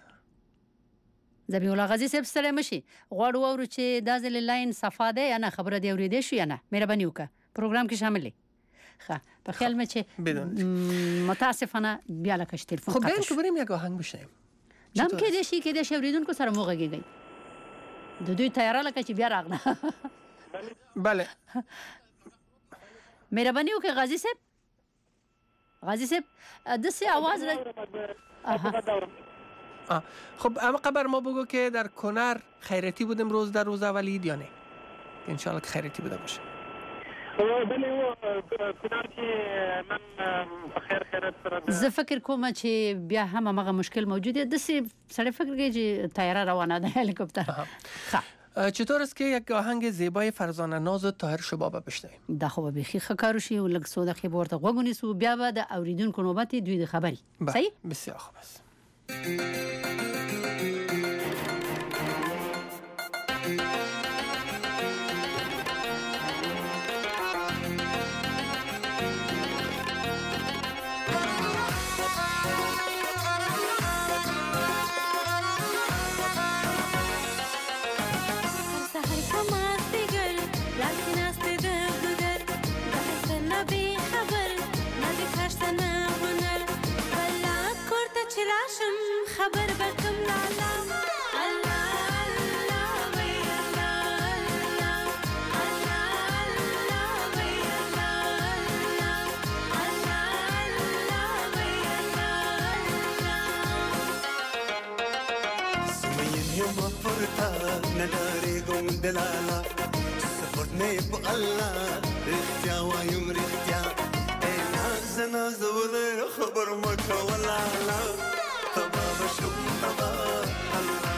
ذبیح الله قاضی صاحب ستړی مشي غواړو اورو چې دا ځل لاین صفا ده یا نه خبره دی اورېدې شو یا نه مهرباني وکړه پروګرام کې شامل دی ښه په خیال مې چې متاسفانه بیا لکه تلفن خب بریم که بریم یک آهنگ بشنیم دم کې دې شي کې دې اوریدونکو سره مو غږیږي د دوی تیاره لکه چې بیا راغله بله مهرباني وکړه قاضی صاحب غازی صاحب دستی آواز را خب اما قبر ما بگو که در کنر خیرتی بودیم روز در روز اول عید یا نه انشالله که خیرتی بوده باشه بله و کنر که من خیر خیرت سره زه فکر کوم چې بیا هم هغه مشکل موجود دی دستی سړی فکر کوي چې تیاره روانه ده هلیکوپتر ښه چطور است که یک آهنگ زیبای فرزانه ناز و طاهر شبابه بشنویم دا خو به خې خکارو شي او لږ سوده خې ورته غوګونیسو بیا به د اوریدونکو نوبت دوی د خبري صحیح بسیار خوب است خبر بكم لالا الله الله وي الله الله الله وي الله الله الله وي الله سمين يوم فرتا نداري قوم دلالا سفرني بالله رختيا ويوم رختيا نازولې خبر مکه ولا لا تبا بشم تبا الله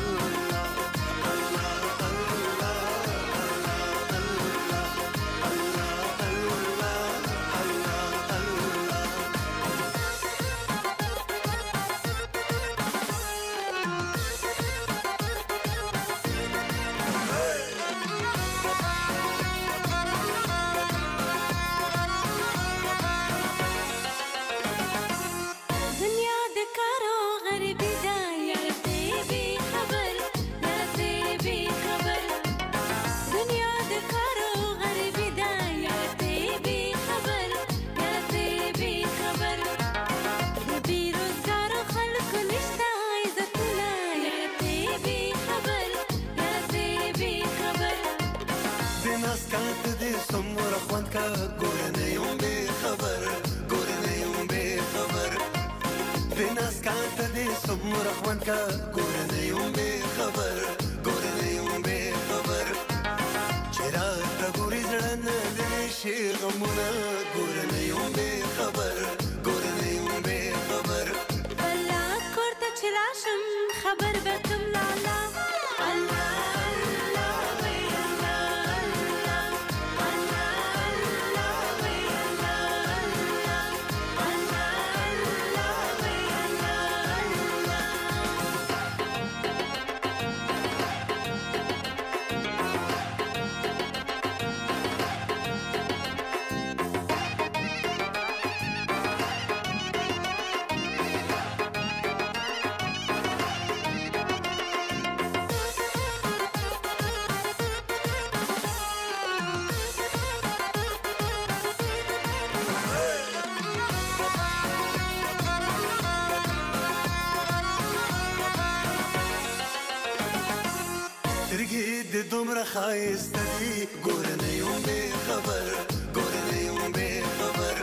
دومره خایسته دي ګوره نه یم بې خبر ګوره نه یم بې خبر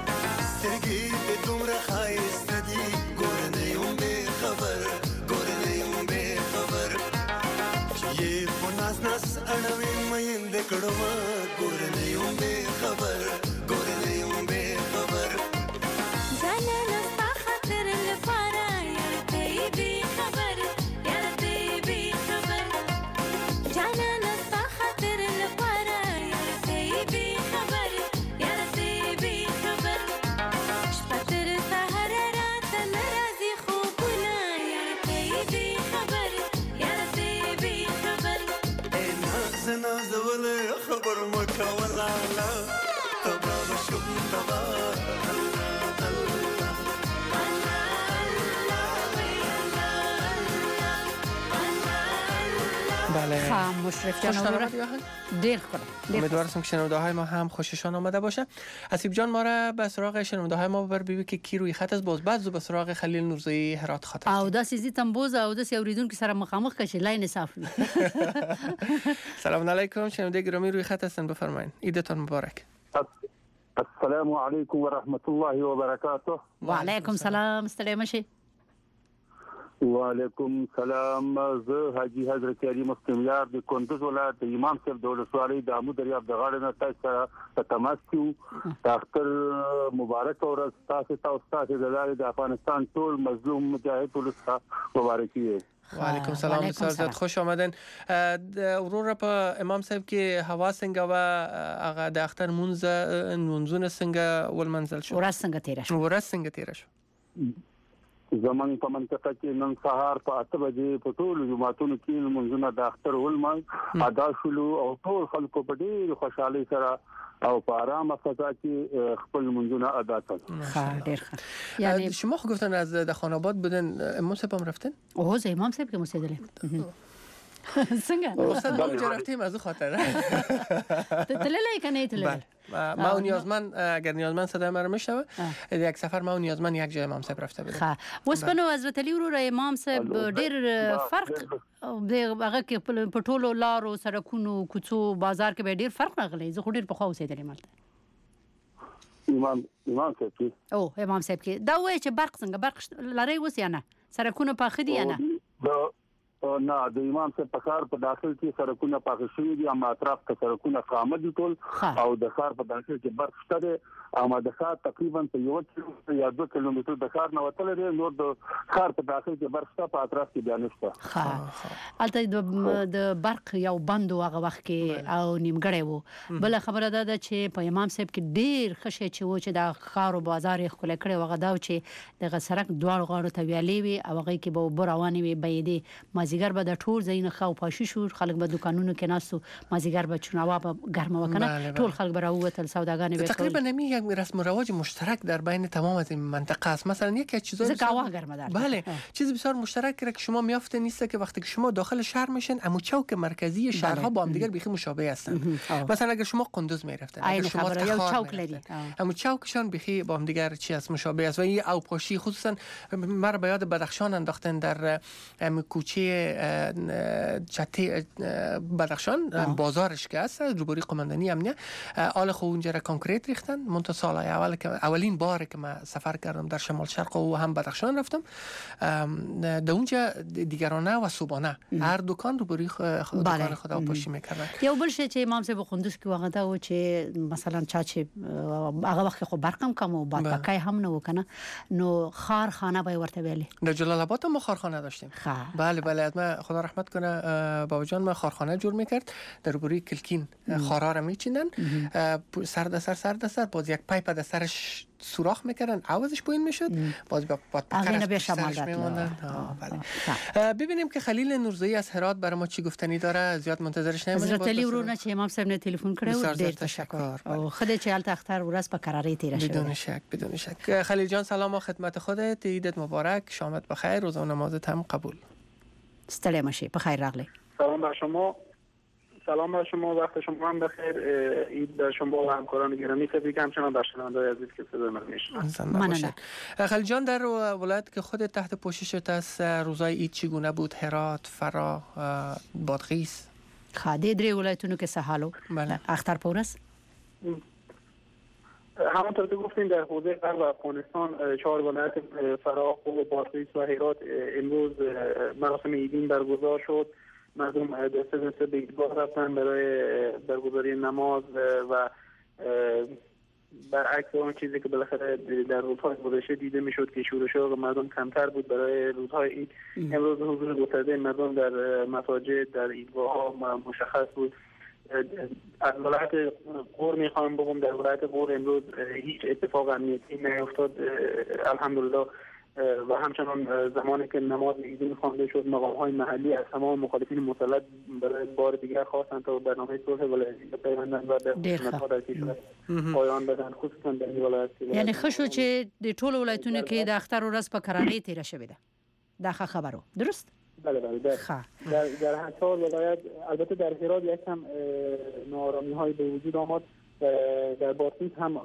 سترګې دې دومره خایسته دي ګوره نه یم بې خبر ګوره نه یم بې خبر چې یې په ناز ناز اړوې میندې کړمه ګوره نه یم بې خبر ګوره نه یم بې خبر جانانه ستا خاطر لپاره یار ته یې بې خبر یار ته یې بې خبر جانانه ستا خاطر لپاره یار ته یې بې خبر یار ته یې بې خبر شپه تر سهاره راته نه راځي خوبونه یار ته یې بې خبر یار ته یې بې خبر ای ناز نازولې خبر مه کوه لاله تبا بشم تبا بله خام مشرف جان دیر خوب امیدوارم که شنونده های ما هم خوششان آمده باشه. اسیب جان ما را به سراغ شنونده های ما ببر ببین که کی روی خط است باز بعد به سراغ خلیل نورزی هرات خاطر او داسې زی تم بوز او داسې اوریدونکو سره مخامخ کشي لاین صاف وي. سلام علیکم شنونده گرامی روی خط هستن بفرمایید عیدتون مبارک. السلام علیکم و رحمت الله و برکاته. و علیکم سلام ستړي مشه. وعلیکم سلام زه حاجی حضرت علی مستملار د کندوز ولایت امام صاحب د ولسوالۍ د عمود دریاب د غاړې نه تاسو سره په تماس کې د اختر مبارک او تاسو ته استاد د لارې د افغانستان ټول مظلوم مجاهد ولسه مبارکي وي. وعلیکم سلام بسیار زیاد خوش آمدین. ورور په امام صاحب کې هوا څنګه و هغه د اختر مونځ منځونه څنګه ول منزل شو ورځ څنګه تیر شو ورځ څنګه تیر شو زمون په منطقه کې نن سهار په اته بجې په ټول جماعتونو کې منځونه د اختر ولمن ادا شول او ټول خلکو په ډېر خوشحالي سره او په آرام فضا کې خپل منځونه ادا کړل. ها ډېر ښه. یعنی شما گفتن از دخان آباد بودن امام صاحب هم رفتن؟ اوه زه امام صاحب که مسیدله څنګه استاد ما اونجا رفتیم از خاطر تللی کنه تللی ما اون نیازمند اگر نیازمند صدای ما رو میشنوه یک سفر ما اون نیازمند یک جای امام صاحب رفته بودم. اوس په نو حضرت علی ورور امام صاحب ډیر فرق هغه کې په ټولو لارو سړکونو کوڅو بازار کې به ډیر فرق راغلی. زه خو ډیر په خو اوسېدلې مالته امام امام صاحب کې او امام صاحب کې دا وایي چې برق څنګه برق لري اوس یا نه سړکونه پاخه دي یا نه نه د امام صاحب په ښار په داخل کې سړکونه پاک شوي دي، اما اطراف ته سړکونه خامه دي ټول، او د ښار په داخل کې برق شته دی، اما د ښار تقریبا په یو کیلومتر یا دوه کیلومتر د ښار نه وتلی دی، نور د ښار په داخل کې برق شته، په اطراف کې بیا نشته. هلته د برق یو بند و هغه وخت کې او نیمګړی و. بله خبره دا ده چې په امام صاحب کې ډېر ښه شی چې و چې د ښار او بازار یې ښکلی کړی و، هغه دا و چې دغه سړک دواړو غاړو ته ویالې وي او هغې کې به اوبه روانې وي بهیدې. مازدیګر به د ټول ځایونه ښه او پاشي شو، خلک به دوکانونو کې ناست و، مازدیګر به چون هوا به ګرمه و که نه، ټول خلک به راووتل، سوداګانې به تقریبا همین یک رسم و رواج مشترک در بین تمام از این منطقه است. مثلا یکی از چیزای ځکه هوا ګرمه ده. بله، چیز بسیار مشترک که شما میافته نیست که وقتی که شما داخل شهر میشن، اما چوک مرکزی شهرها با هم دیگر بیخی مشابه هستن. مثلا اگر شما قندوز میرفتن، اگر شما تخار چوک لري، اما چوکشان بیخی با هم دیگر چی است مشابه است. و این اوپاشی خصوصا مرا به یاد بدخشان انداختن، در کوچه چته بدخشان بازارش که است روبروی قماندانی امنیه، آل خو اونجا را کانکریت ریختن. منتها سال اول که اولین بار که من سفر کردم در شمال شرق و هم بدخشان رفتم، در اونجا دیگرانه و صبحانه هر دکان روبروی دکان خدا اوپاشی میکردن. یو بل شی چې امام صاحب قندوز کې وغه دا و چې مثلا چا چې هغه وخت خو برقم کم و باد پکای هم نه و کنه، نو خارخانه به ورته ویلي. در جلال آباد ما خارخانه داشتیم. بله بله، ما خدا رحمت کنه بابا جان ما خارخانه جور میکرد، در روبروی کلکین خارا را میچیندن، سر در سر سر در سر باز یک پایپ در سرش سوراخ میکردن، عوضش پایین میشد، باز با پات پکرش سرش میموندن. بله. ببینیم که خلیل نورزایی از هرات برای ما چی گفتنی داره، زیاد منتظرش نمونیم. حضرت علی ورونه چې امام صاحب نه تلیفون کړو، ډیر تشکر. او خدای چې حالت اختر ورځ په قراری تیر شه. بدون شک بدون شک. خلیل جان سلام و خدمت خودت، عیدت مبارک، شامت بخیر، روزه و نمازت هم قبول. ستړی مشي، په خیر راغلی. سلام بر شما، سلام بر شما، وقت شما هم بخیر، عید بر شما و همکاران گرامی، تبریک همچنان بر شنونده‌های عزیز که صدای من میشنوند. خلیل جان در ولایت که خودت تحت پوششت است، روزای عید چگونه بود؟ هرات، فرا، بادغیس. خاده درې ولایتونو کې څه حالو؟ اختر پورس همانطور که گفتیم در حوزه غرب افغانستان چهار ولایت فرا، خوب، بادغیس و هرات امروز مراسم عیدین برگزار شد. مردم دسته دسته به عیدگاه رفتن برای برگزاری نماز و برعکس اون چیزی که بالاخره در روزهای گذشته دیده میشد که شور و شوق مردم کمتر بود برای روزهای عید، امروز حضور گسترده مردم در مساجد، در عیدگاه ها مشخص بود. از ولایت غور میخوام بگم در ولایت غور امروز هیچ اتفاق امنیتی نیفتاد الحمدلله، و همچنان زمانی که نماز عیدین خوانده شد مقام های محلی از تمام مخالفین مسلط برای بار دیگر خواستند تا برنامه صلح ولایتی بپیوندند و در خدمت‌ها در کشور پایان بدن، خصوصا در این ولایت. یعنی ښه شو چې د ټولو ولایتونو کې د اختر ورځ په کرارۍ تیره شوې ده، دا ښه خبرو، درست؟ بله بله. در در, در هر چهار ولایت، البته در هرات یک کم ناآرامی های به وجود آمد، در بادغیس هم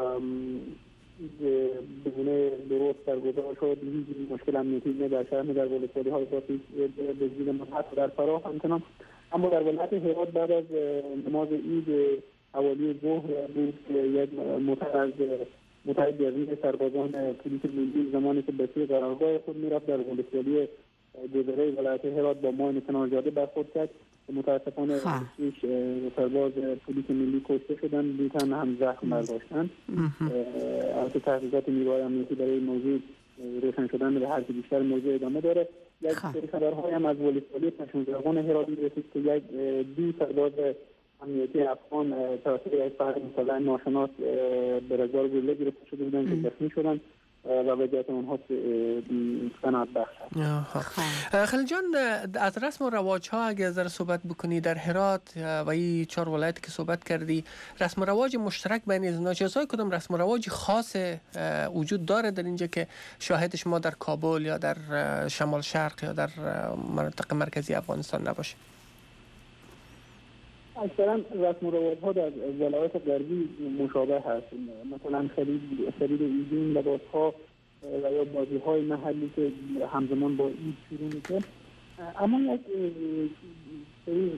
بگونه درست برگزار شد، هیچ مشکل امنیتی نه در شهر نه در ولسوالی های بادغیس به وجود آمد، در فرا همچنان. اما در ولایت هرات بعد از نماز عید حوالی ظهر بود که یک موتر از موتر جزیره سربازان پلیس ملی زمانی که به سوی قرارگاه خود میرفت در ولسوالی گذره ولایت هرات با ماین کنارجاده برخورد کرد. متاسفانه شش سرباز پلیس ملی کشته شدن، دو تن هم زخم برداشتند. البته تحقیقات نیروهای امنیتی برای موضوع روشن شدن به هر بیشتر موضوع ادامه داره. یک سری خبرهای هم از ولسوالی پشمزرگان هرات رسید که یک دو سرباز امنیتی افغان توسط یک فرد مسلح ناشناس به رگبار گلوله گرفته شده بودند که زخمی شدند و وضعیت اونها قناعت بخش است. خلیل جان، از رسم و رواج ها اگه ذره صحبت بکنی، در هرات و این چهار ولایت که صحبت کردی، رسم و رواج مشترک بین اینا چیزهای کدام رسم و رواج خاص وجود داره در اینجا که شاهدش ما در کابل یا در شمال شرق یا در مناطق مرکزی افغانستان نباشه؟ اکثرا رسم و رواج ها در ولایات غربی مشابه هست، مثلا خرید خرید عیدین، لباس ها و یا بازی های محلی که همزمان با عید شروع میشه. اما یک سری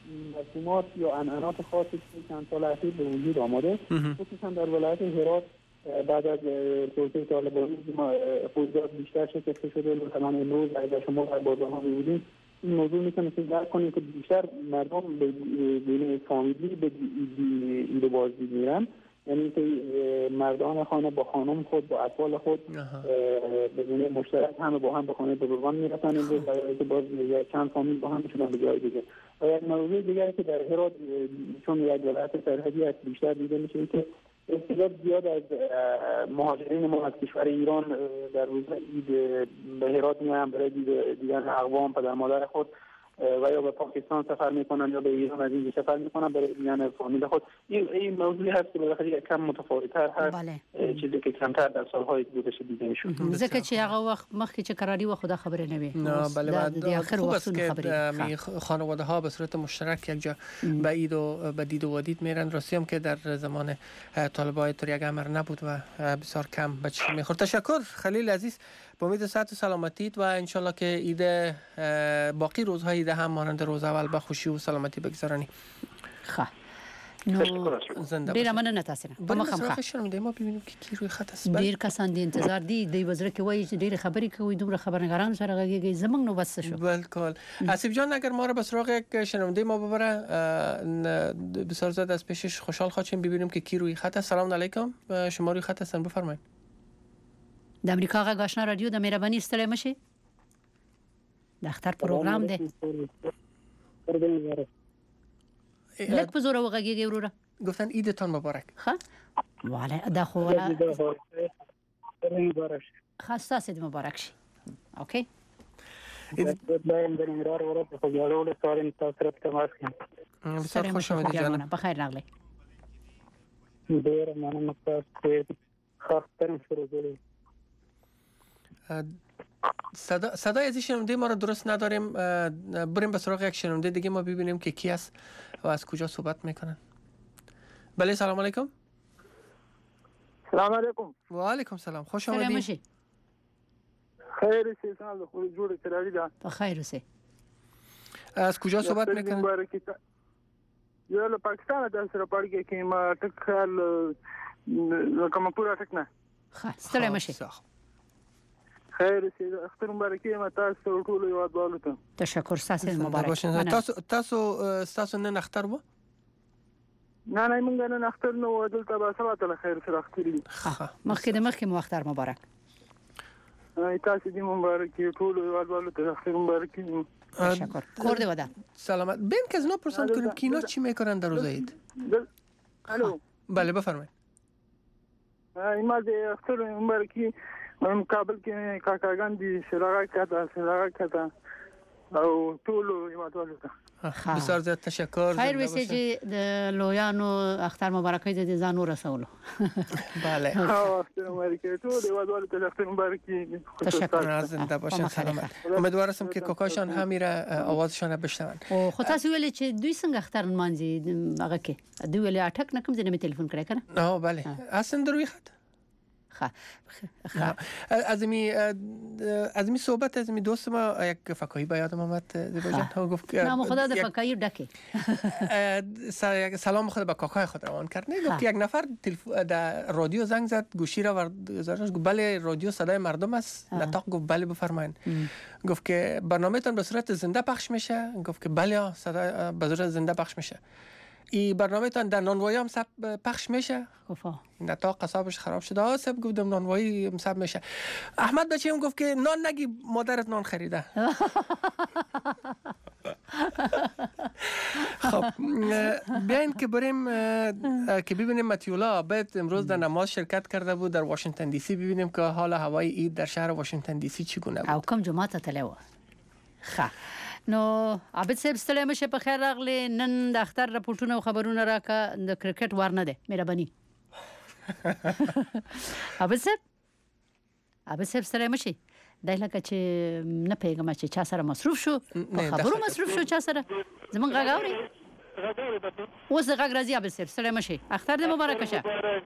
رسومات یا عنعنات خاصی که چند سال اخیر به وجود آمده، خصوصا در ولایت هرات بعد از توسعه طالبانی حضوریت بیشتر شکسته شده و همان امروز اگر شما در بازارها می‌بینید این موضوع میتونه که درک کنید که بیشتر مردم به گونه فامیلی به ایده بازدید میرن، یعنی که مردان خانه با خانم خود با اطفال خود به گونه مشترک همه با هم به خانه بزرگان میرسن امروز برای که باز چند فامیل با هم میشونن به جای دیگه. و یک موضوع دیگری که در هرات چون یک ولایت سرحدی است بیشتر دیده میشه که احتجاج زیاد از مهاجرین ما از کشور ایران در روز عید به هرات میایم برای دیدن اقوام پدر مادر خود و یا به پاکستان سفر میکنن یا به ایران از اینجا سفر میکنن برای دیدن فامیل خود. این این موضوعی هست که بالاخره یک کم متفاوت‌تر هست، بله. چیزی که کمتر در سالهای گذشته دیده میشد. ځکه چې هغه وخت مخکې چې قراری و خدا خبره نه وي. نه بله خوب است که خانواده ها به صورت مشترک یک جا به عید و به دید و ودید میرن. راستی هم که در زمان طالبان طور یک امر نبود و بسیار کم به چشم میخورد. تشکر خلیل عزیز، با امید صحت و سلامتیت و انشالله که عید باقی روزهای عید هم مانند روز اول به خوشی و سلامتی بگذرانی. خب نو ډیره مننه تاسو نه. په مخه مخه شنونده ما ببینیم که کی روی خط است. ډیر کسان دي انتظار دي د وزیر کې وایي ډیره خبرې کوي دومره خبرنگاران سره غږیږي زمنګ نو بس شو. بالکل. آصف جان اگر ما را به سراغ یک شنونده ما ببره بسیار زیاد از پیشش خوشحال خواهیم ببینیم که کی روی خط است. سلام علیکم، شما روی خط هستن، بفرمایید. د امریکا غږ آشنا رادیو د مهرباني ستړی مشي د اختر پروګرام دی لک په زور وغږیږي وروره. گفتن عیدتان مبارک. ها واله دا خو ولا مبارک خاصه سید مبارک شي. اوکی دایم د نمرار ورته خو یاړو سوالین تاسو سره تماس کوم. بسیار خوش آمدید جانم. بخیر راغلی. ډیر مننه تاسو خاطرم شروع کړی. صدا صدای از این شنونده ما رو درست نداریم. بریم به سراغ یک شنونده دیگه ما ببینیم که کی است و از کجا صحبت میکنن. بله سلام علیکم. سلام علیکم. و علیکم سلام، خوش آمدید. سلام خیر سی سال خود جوړ کړی دا. بخیر اوسه. از کجا صحبت میکنن؟ یو له پاکستان د سره پړګه کې ما ټک خل کوم پورا ټک نه. ښه ستړی مشي. خیر سی اختر مبارکي ما تاسو ټول یو ډول. تشکر تاسو مبارک. تاسو تاسو تاسو نن اختر وو؟ نه نه مونږ نن اختر نو دلته به سبا ته خیر سره اختر دي. مخکې د مخکې مو اختر مبارک. تاسو دې مبارک ټول یو ډول ته اختر مبارکي. تشکر. کور دی ودا. سلامت. بین که از اینا پرسند کنیم که اینا چی میکنن در روز عید؟ الو. بله بفرمایید. ما دې اختر مبارکي من کابل کې کاکاګان دي شراغه کاته شراغه کاته او ټول یو ډول ته. بسیار زیاد تشکر. خیر وسی چې د لویانو اختر مبارکي د ځانو رسولو. بله. اختر مبارکي ټول یو ډول ته اختر مبارکي. تشکر. زنده باشن سلامت. امیدوارم که کاکاشان هم میره آوازشان بشنون. او خو تاسو ویل چې دوی څنګه اختر مانځي هغه کې دوی ویل اٹک نه کوم ځنه می تلیفون کړی کنه. اه بله. اصلا دروي خط. از می از می صحبت از می دوست ما یک فکایی به یادم آمد زیبا جان. ها گفت که نام خدا د فکایی ډکه سلام خود به کاکای خود روان کرد. نه گفت یک نفر در رادیو زنگ زد گوشی را گذاشت گفت بله رادیو صدای مردم است. نطاق گفت بله بفرمایید. گفت که برنامه‌تان به صورت زنده پخش میشه؟ گفت که بله صدای به صورت زنده پخش میشه. ای برنامه تان در نانوایی هم سب پخش میشه؟ گفت نطاق قصابش خراب شده. آه سب گفتم نانوایی هم سب میشه. احمد بچه هم گفت که نان نگی مادرت نان خریده. خب بیاین که بریم که ببینیم متیولا عابد امروز در نماز شرکت کرده بود در واشنگتن دی سی. ببینیم که حال هوای عید در شهر واشنگتن دی سی چگونه بود. او کوم جمعه ته تلو. خب نو عابد صاحب ستړی مشه په خیر راغلی. نن د اختر راپورټونه او خبرونه راکا د کرکټ وار نه ده مهرباني. عابد صاحب عابد صاحب ستړی مشه دای لکه چې نه پیغام چې چا سره مصروف شو په خبرو مصروف شو چا سره زمون غاغ اوري اوس د غاغ راځي. عابد صاحب ستړی مشه اختر دې مبارک شه.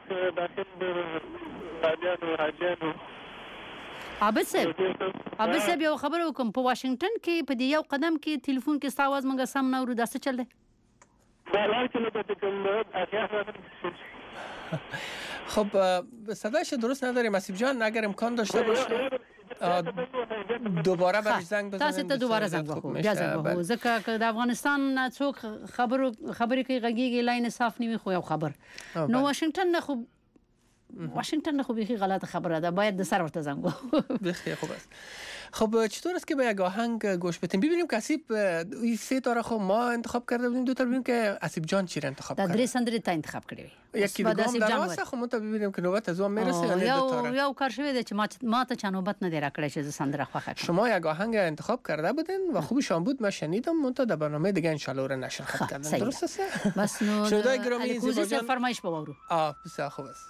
عابد صاحب عابد صاحب یو خبر وکم په واشنگټن کې په دې یو قدم کې ټلیفون کې ستاواز منګه سم نه ورو داسه چل دی. خب صدایش درست نداریم اسیب جان، اگر امکان داشته باشه دوباره برش زنگ بزنید. تاسو ته دوباره زنگ وکړو، بیا زنگ وکړو، ځکه که د افغانستان څوک خبرو خبرې کوي غږیږي لاین صاف نیوي خو یو خبر نو واشنگټن نه خو واشنگټن نه خو بیخی غلط خبره ده، باید د سر ورته زنگ وکړو. بخیر خوب است. خب چطور است که به یک آهنگ گوش بدیم؟ ببینیم که اسیب این سه تا را خب ما انتخاب کرده بودیم، دو تا ببینیم که اسیب جان چی را انتخاب کرده. در درې سندرې تا انتخاب کړی. یکی دیگه هم در واسه خب ما تا ببینیم که نوبت از اون میرسه یا نه دو تا را. یو کار شوی ده چې ما ما ته چا نوبت نه دی راکړی چې سندره خوښه کړم. شما یک آهنگ انتخاب کرده بودین و خوبشان بود، ما شنیدم، منتها در برنامه دیگه ان شاء الله را نشر خط کردن. درست است؟ بس نو شنوندای گرامی زیبا جان فرمایش بوارو. آه بسیار خوب است.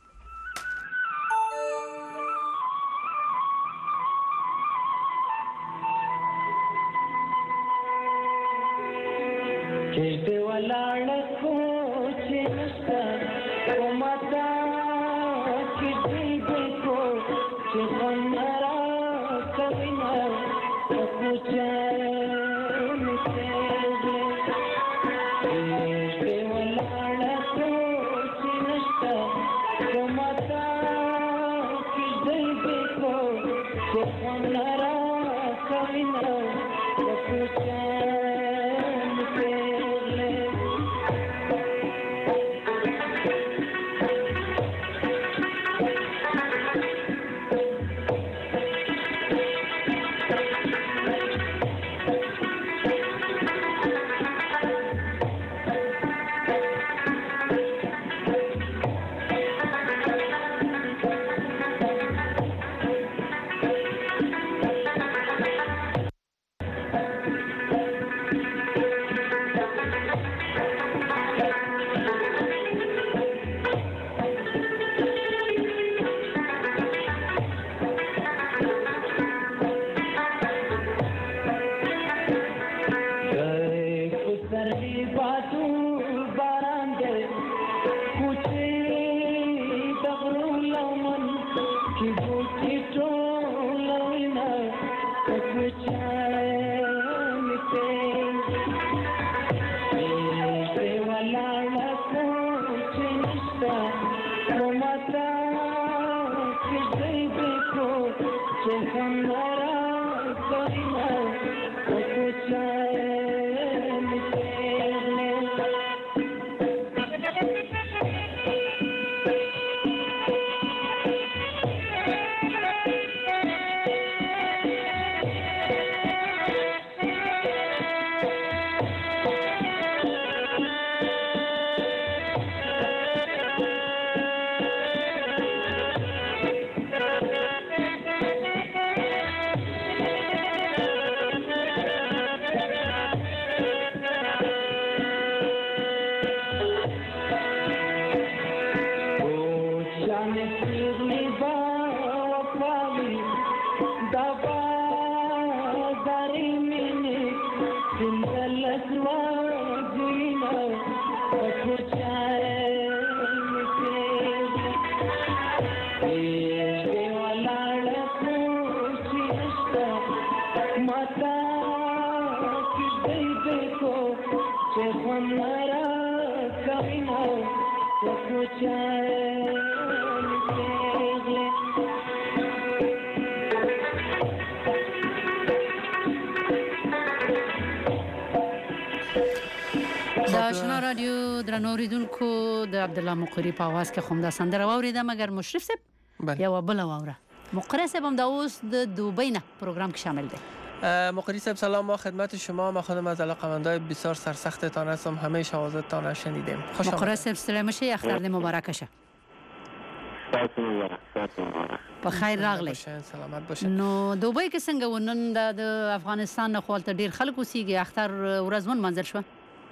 کېږدې ولاړه خو چې نشته کومه تا کېږدې دې کو چې خوند نه راکوي نه په کوچه مې کېږدې کېږدې ولاړه خو چې نشته کومه تا کېږدې دې کو چې خوند نه راکوي نه په کوچه آشنا رادیو درنو اوریدونکو د عبد الله مقری په आवाज کې خوم دا سندره واوریده، مګر مشرف صاحب یو بل واوره. مقری صاحب هم دا اوس د دوبۍ نه پروګرام کې شامل دی. مقری صاحب سلام، ما خدمت شما، ما خودم از علاقه‌مندای بسیار سرسختتان هستم، همیشه آوازتان را شنیدیم. خوش آمدید. مقری صاحب سلام شه، اختر دې مبارک شه. په خیر راغلی. سلامت باشئ. نو دوبۍ کې څنګه ونن د افغانستان نه خپل ډیر خلک اوسېږي، اختر ورځ ون منځل شو.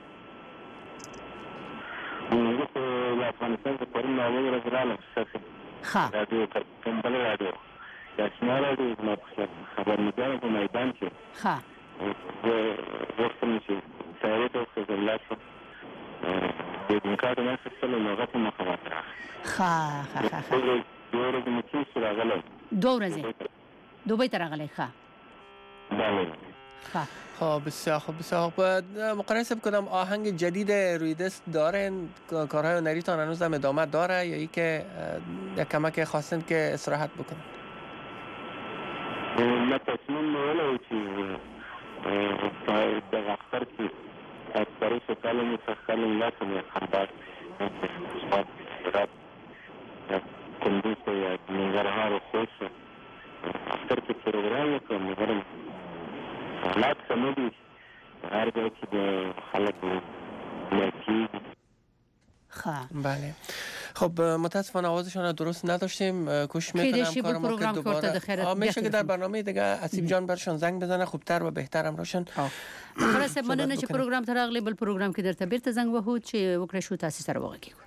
افغانستان کې پرون اول ورځ رااله ها راډیو کمبل راډیو یا سماره راډیو ما خبرنګار په میدان کې ها ورته چې تاریخ او خبرلات د دې نه څه له لغت مخاطره ها ها ها دوه ورځې مې چې راغله دوه ورځې دوبۍ ته راغلی. ها بله خب بسیار خوب بسیار خوب. مقایسه بکنم آهنگ جدید روی دست دارین کارهای هنریتان هنوز هم ادامه داره یا ای که یک کمک خواستین که استراحت بکنین؟ ما تصمیم نیولی چې د اختر کې اکثر سکاله متخلل لازم خبر رات کندوز یا ننګرهار خوښه اختر کې پروګرام وکړم مګر حالات سمه دي هر ځای کې د خلک لکي بله خب متاسفانه آوازشان درست نداشتیم. کوشش میکنم کارم که دوباره میشه که در برنامه دیگه اسیب جان برشان زنگ بزنه خوبتر و بهترم روشن. خلاص مننه چې پروګرام ته راغلی بل پروګرام کې درته بیرته زنګ وهو چې وکړه شو تاسو سره واقع کیږي.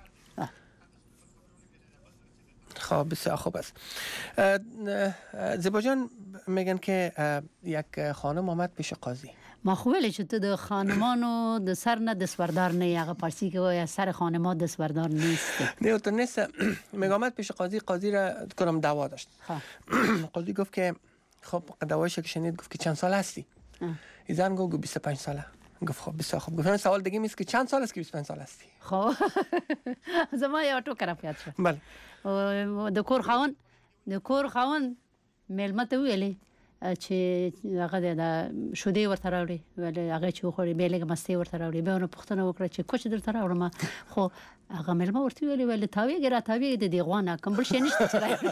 خب بسیار خوب است. زیبا جان میگن که یک خانم آمد پیش قاضی. ما خو ویل چې ته د خانمانو د سر نه دستبردار نه هغه پارسی کې وای سر خانم‌ها دستبردار نیست. نه تو نیست. میگه آمد پیش قاضی قاضی را کنم دعوا داشت. قاضی گفت که خب دعوایش که شنید گفت که چند سال هستی؟ این زن گفت بیست و پنج ساله. گفت خب بسیار خوب. گفتم سوال دیگه میست که چند سال است که بیست و پنج سال هستی؟ خب زما یو ټوکر پیاده شو. بله. د کور خاون د کور خاون مېلمه ته ویلې چې هغه د شودې ورته راوړي ولې هغه چې خوړې بیلګه مستي ورته راوړي به نو پښتنه وکړه چې کوچ درته راوړم خو هغه مېلمه ورته ویلې ولې تاوی ګره تاوی د دیغوانه کوم بل شي نشته چې راوړي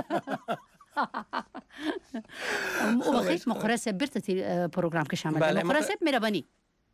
او وخت مخرسه برته پروګرام کې شامل ده. مخرسه مهرباني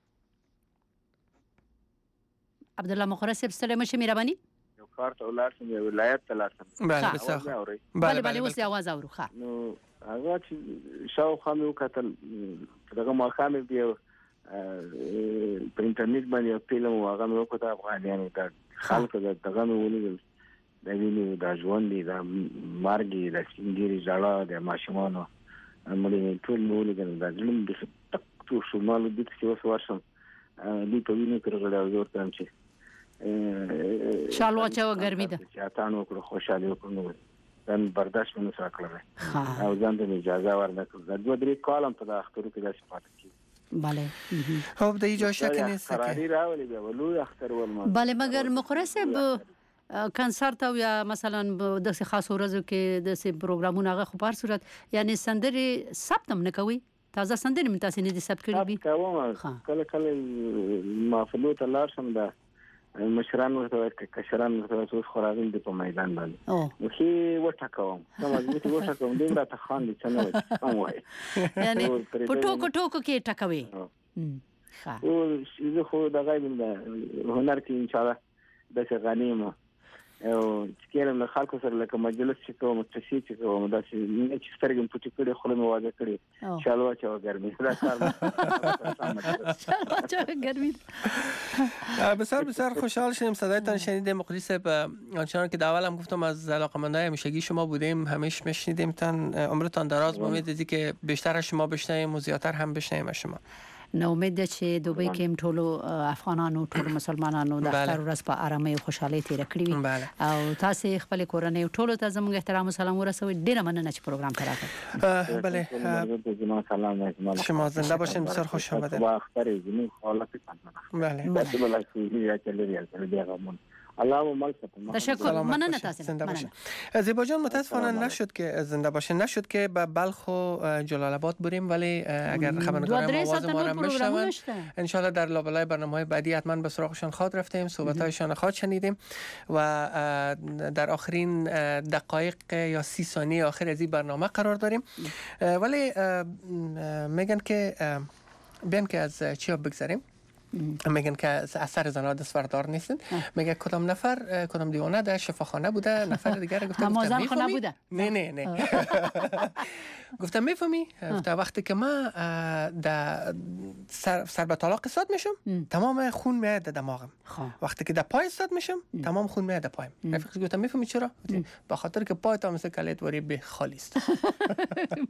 عبد الله مخرسه سلام شه مهرباني یو کار ته ولارسم یو ولایت ته لارسم. بله بسیار بله بله اوس आवाज اورو ښه. نو هغه چې شاوخوا مې وکتل دغه ماښام بیا په انټرنیټ باندې یو فلم و هغه مې وکړ افغانانو د خلکو دغه مې ولیدل د وینې د ژوند د مرګ د سپینګیري ژړا د ماشومانو مړي ټول مې ولیدل د ظلم د تک تو شمال د دې څه ورشم دې په وینې کې راغلی او ورته چې شال واچو ګرمي ده چې تاسو وکړو خوشاله وکړو نن برداشت مې نشو کړی او ځان ته اجازه ورنکړه د دوه درې کالم په اخترو کې داسې پاتې کی. بله خب د ایجا شک نیست که قراری راولي بیا ولوی اختر ول بله مگر مقرسب کنسرت او یا مثلا د خاص ورځو کې د پروګرامونو هغه خو په صورت یعنی سندري ثبت هم نه کوي تازه سندري من تاسو نه دي ثبت کړی بي کله کله مافلو ته لار شم ده مشران ورته کشران ورته خوراغین د په میدان باندې نو هی وټاکوم نو موږ ته وټاکوم دیم را ته خان دي څنګه وای یعنی پټو کوټو کې ټکوي ها او زه خو د غیب هنر کې ان شاء الله د غنیمه او چې له خلکو سره لکه مجلس چې کوم تشریح چې کوم دا چې نه چې سترګم پټ کړي خو مې واده کړي شالوا چې ګرمي دا کار شالوا چې ګرمي. بسیار بسیار خوشحال شدیم صدایتان شنیدیم. مقدس به آنچنان که اول هم گفتم از علاقه‌مندای همیشگی شما بودیم همیشه میشنیدیم تان عمرتان دراز با امید که بیشتر از شما بشنویم و زیاتر هم بشنویم از شما. نو امید ده چې دوبۍ کې هم ټولو افغانانو ټولو مسلمانانو د اختر ورځ په آرامۍ او خوشحالۍ تیر کړی وي او تاسو خپل کورنۍ ټولو ته زموږ احترام او سلام ورسوي. ډیره مننه چې پروګرام ته راغلی. بله شما زنده باشین. بسیار خوش آمدید. بله الله مال تشکر مننه تاسو مننه. زیبا جان متاسفانه نشد که زنده باشه نشد که به بلخ و جلال آباد بریم ولی اگر خبرنگاران آواز ما را بشنون ان شاء الله در لابلای برنامه‌های بعدی حتما به سراغشان خواهد رفتیم صحبت‌هایشان خواهد شنیدیم و در آخرین دقایق یا سی ثانیه آخر از این برنامه قرار داریم ولی میگن که بیان که از چی بگذاریم میگن که اثر زنها دستبردار نیستن. میگه کدام نفر کدام دیوانه در شفاخانه بوده نفر دیگر گفته همازن خانه بوده نه نه نه گفتم میفهمی گفته وقتی که ما در سر, سر به طلاق استاد میشم تمام خون میاد در دماغم وقتی که در پای استاد میشم تمام خون میاد در پایم. رفیق گفتم میفهمی چرا؟ به خاطر که پای تا مثل کلیت وری به خالی است.